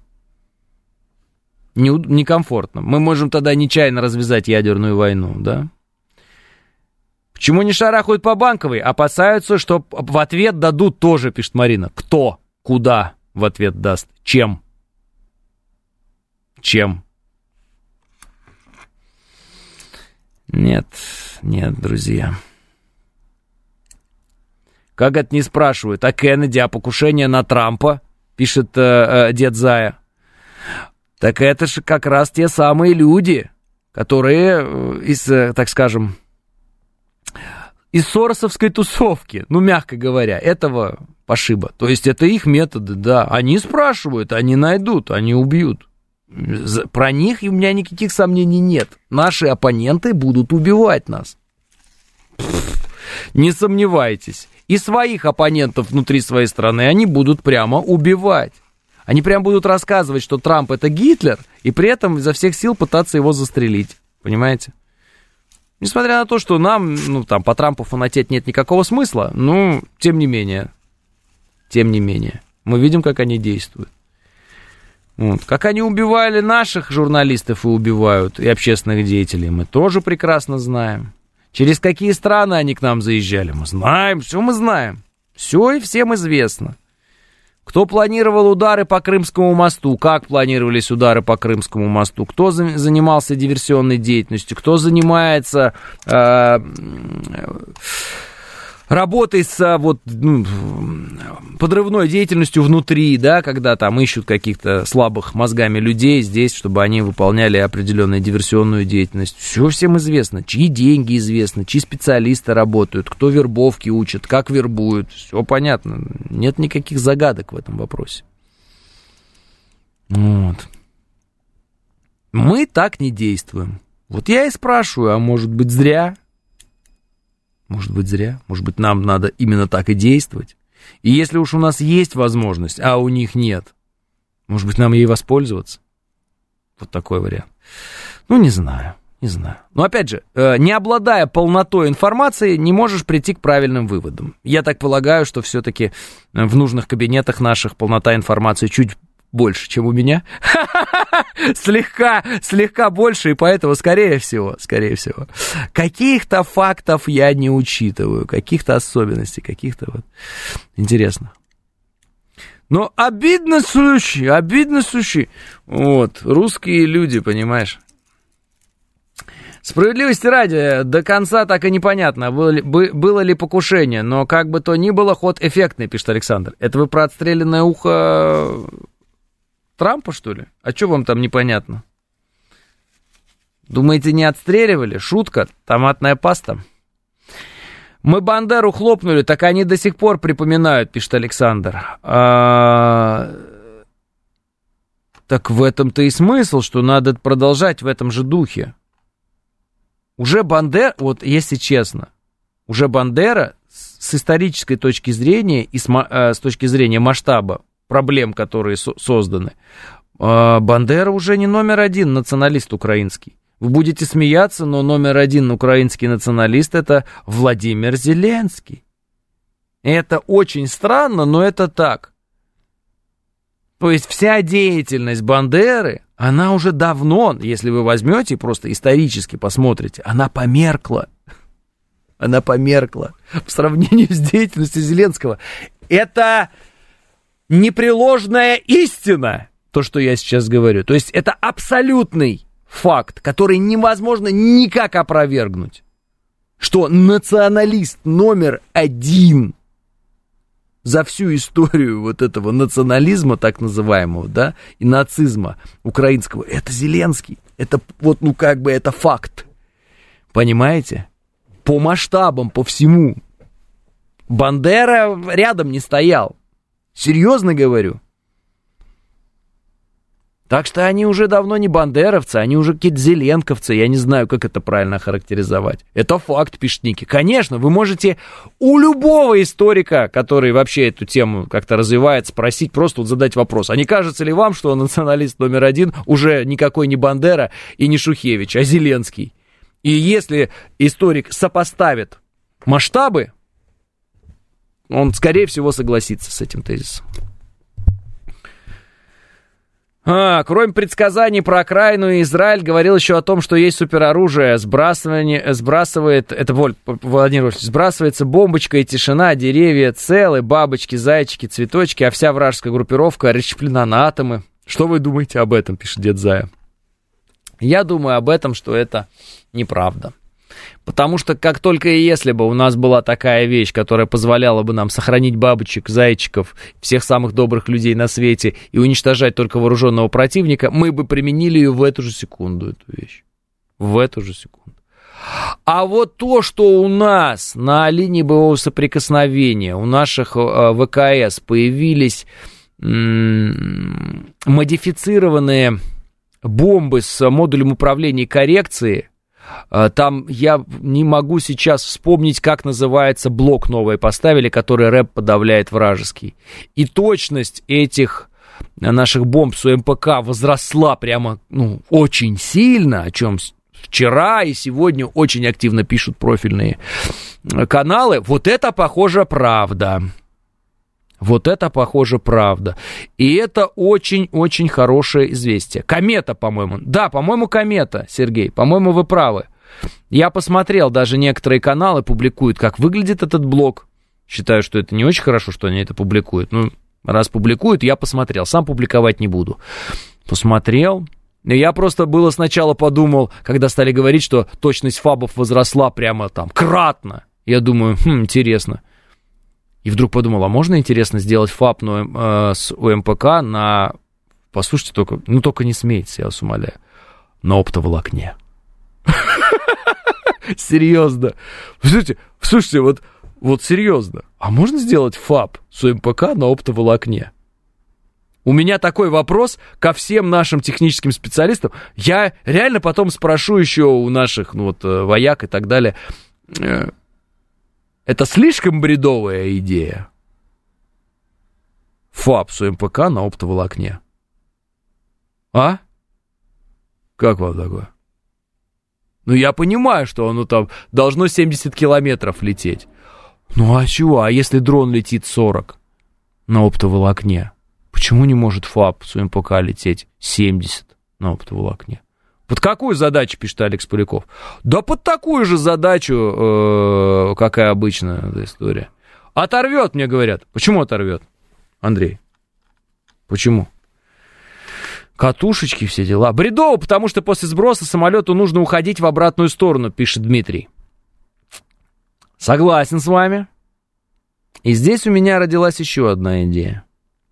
B: Некомфортно. Мы можем тогда нечаянно развязать ядерную войну, да? Почему не шарахают по Банковой? Опасаются, что в ответ дадут тоже, пишет Марина. Кто? Куда в ответ даст? Чем? Нет, друзья. Как это не спрашивают? А Кеннеди, а покушение на Трампа? Пишет Дед Зая. Так это же как раз те самые люди, которые так скажем, из соросовской тусовки, мягко говоря, этого пошиба. То есть это их методы, да. Они спрашивают, они найдут, они убьют. Про них у меня никаких сомнений нет. Наши оппоненты будут убивать нас. Не сомневайтесь. И своих оппонентов внутри своей страны они будут прямо убивать. Они прямо будут рассказывать, что Трамп это Гитлер, и при этом изо всех сил пытаться его застрелить. Понимаете? Несмотря на то, что нам, по Трампу фанатеть нет никакого смысла, тем не менее, мы видим, как они действуют. Вот. Как они убивали наших журналистов и убивают, и общественных деятелей, мы тоже прекрасно знаем. Через какие страны они к нам заезжали, мы знаем, все мы знаем. Все и всем известно. Кто планировал удары по Крымскому мосту, как планировались удары по Крымскому мосту, кто занимался диверсионной деятельностью, кто занимается работой с подрывной деятельностью внутри, да, когда там ищут каких-то слабых мозгами людей здесь, чтобы они выполняли определенную диверсионную деятельность. Все всем известно, чьи деньги известны, чьи специалисты работают, кто вербовки учат, как вербуют. Все понятно. Нет никаких загадок в этом вопросе. Вот. Мы так не действуем. Вот я и спрашиваю, а может быть зря? Может быть, нам надо именно так и действовать. И если уж у нас есть возможность, а у них нет, может быть, нам ей воспользоваться? Вот такой вариант. Не знаю. Но опять же, не обладая полнотой информации, не можешь прийти к правильным выводам. Я так полагаю, что все-таки в нужных кабинетах наших полнота информации чуть больше, чем у меня. Слегка больше, и поэтому, скорее всего, каких-то фактов я не учитываю, каких-то особенностей, каких-то интересных. Но обидно случай. Вот, русские люди, понимаешь. Справедливости ради, до конца так и непонятно, было ли покушение, но как бы то ни было, ход эффектный, пишет Александр. Это вы про отстрелянное ухо Трампа, что ли? А что вам там непонятно? Думаете, не отстреливали? Шутка, томатная паста. Мы Бандеру хлопнули, так они до сих пор припоминают, пишет Александр. Так в этом-то и смысл, что надо продолжать в этом же духе. Уже Бандера, вот если честно, уже Бандера с исторической точки зрения и с точки зрения масштаба проблем, которые созданы, Бандера уже не номер один националист украинский. Вы будете смеяться, но номер один украинский националист — это Владимир Зеленский. Это очень странно, но это так. То есть вся деятельность Бандеры, она уже давно, если вы возьмете и просто исторически посмотрите, она померкла. Она померкла в сравнении с деятельностью Зеленского. Это непреложная истина, то, что я сейчас говорю. То есть это абсолютный факт, который невозможно никак опровергнуть, что националист номер один за всю историю вот этого национализма, так называемого, да, и нацизма украинского, это Зеленский. Это вот, ну, как бы это факт. Понимаете? По масштабам, по всему. Бандера рядом не стоял. Серьезно говорю. Так что они уже давно не бандеровцы, они уже какие-то зеленковцы, я не знаю, как это правильно охарактеризовать. Это факт, пишет Ники. Конечно, вы можете у любого историка, который вообще эту тему как-то развивает, спросить, просто вот задать вопрос. А не кажется ли вам, что националист номер один уже никакой не Бандера и не Шухевич, а Зеленский? И если историк сопоставит масштабы, он, скорее всего, согласится с этим тезисом. Кроме предсказаний про окраину и Израиль, говорил еще о том, что есть супероружие, сбрасывает, это Владимир Вольфович, сбрасывается бомбочка и тишина, деревья целы, бабочки, зайчики, цветочки, а вся вражеская группировка расщеплена на атомы. Что вы думаете об этом, пишет дед Зая? Я думаю об этом, что это неправда. Потому что как только и если бы у нас была такая вещь, которая позволяла бы нам сохранить бабочек, зайчиков, всех самых добрых людей на свете и уничтожать только вооруженного противника, мы бы применили ее в эту же секунду, эту вещь. В эту же секунду. А вот то, что у нас на линии боевого соприкосновения, у наших ВКС появились модифицированные бомбы с модулем управления и коррекции, там я не могу сейчас вспомнить, как называется блок новый поставили, который рэп подавляет вражеский. И точность этих наших бомб с УМПК возросла прямо, очень сильно, о чем вчера и сегодня очень активно пишут профильные каналы. Вот это, похоже, правда. Вот это, похоже, правда. И это очень-очень хорошее известие. Комета, по-моему. Да, по-моему, комета, Сергей. По-моему, вы правы. Я посмотрел, даже некоторые каналы публикуют, как выглядит этот блок. Считаю, что это не очень хорошо, что они это публикуют. Раз публикуют, я посмотрел. Сам публиковать не буду. Посмотрел. Я просто было сначала подумал, когда стали говорить, что точность фабов возросла прямо там кратно. Я думаю, интересно. И вдруг подумал, а можно, интересно, сделать фаб с УМПК на... Послушайте, только не смейтесь, я вас умоляю. На оптоволокне. Серьезно. Слушайте, вот серьезно. А можно сделать фаб с УМПК на оптоволокне? У меня такой вопрос ко всем нашим техническим специалистам. Я реально потом спрошу еще у наших, вояк и так далее. Это слишком бредовая идея. ФАП с УМПК на оптоволокне. А? Как вам такое? Я понимаю, что оно там должно 70 километров лететь. А чего? А если дрон летит 40 на оптоволокне? Почему не может ФАП с УМПК лететь 70 на оптоволокне? Под какую задачу, пишет Алекс Поляков? Да под такую же задачу, какая обычная эта история. Оторвет, мне говорят. Почему оторвет, Андрей? Почему? Катушечки, все дела. Бредово, потому что после сброса самолету нужно уходить в обратную сторону, пишет Дмитрий. Согласен с вами. И здесь у меня родилась еще одна идея.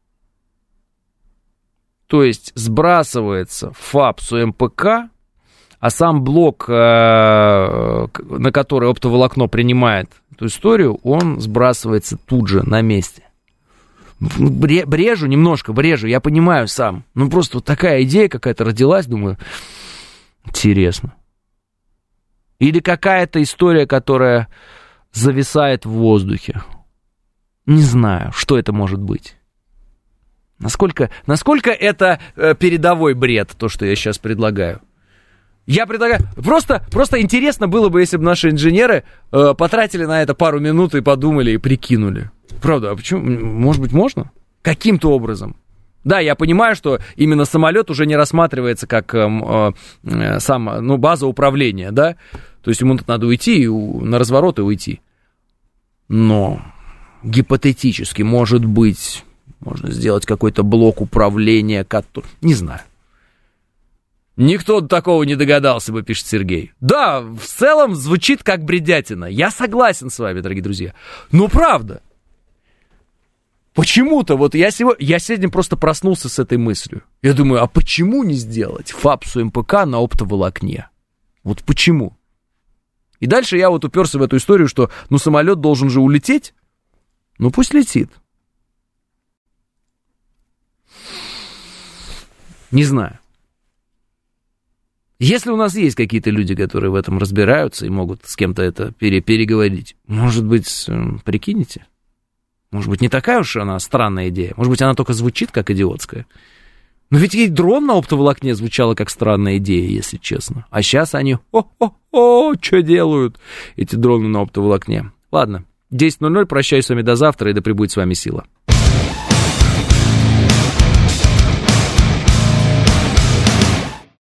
B: То есть сбрасывается ФАП с УМПК, а сам блок, на который оптоволокно принимает эту историю, он сбрасывается тут же, на месте. Брежу, я понимаю сам. Просто вот такая идея какая-то родилась, думаю, интересно. Или какая-то история, которая зависает в воздухе. Не знаю, что это может быть. Насколько это передовой бред, то, что я сейчас предлагаю. Я предлагаю... Просто интересно было бы, если бы наши инженеры потратили на это пару минут и подумали, и прикинули. Правда, а почему? Может быть, можно? Каким-то образом. Да, я понимаю, что именно самолет уже не рассматривается как база управления, да? То есть ему тут надо уйти, на разворот и уйти. Но гипотетически, может быть, можно сделать какой-то блок управления, не знаю. Никто до такого не догадался бы, пишет Сергей. Да, в целом звучит как бредятина. Я согласен с вами, дорогие друзья. Но правда. Почему-то вот я сегодня просто проснулся с этой мыслью. Я думаю, а почему не сделать ФАПСу МПК на оптоволокне? Вот почему? И дальше я вот уперся в эту историю, что самолет должен же улететь. Пусть летит. Не знаю. Если у нас есть какие-то люди, которые в этом разбираются и могут с кем-то это переговорить, может быть, прикинете? Может быть, не такая уж она странная идея. Может быть, она только звучит как идиотская. Но ведь и дрон на оптоволокне звучало как странная идея, если честно. А сейчас они, что делают эти дроны на оптоволокне? Ладно, 10:00, прощаюсь с вами до завтра, и да пребудет с вами сила.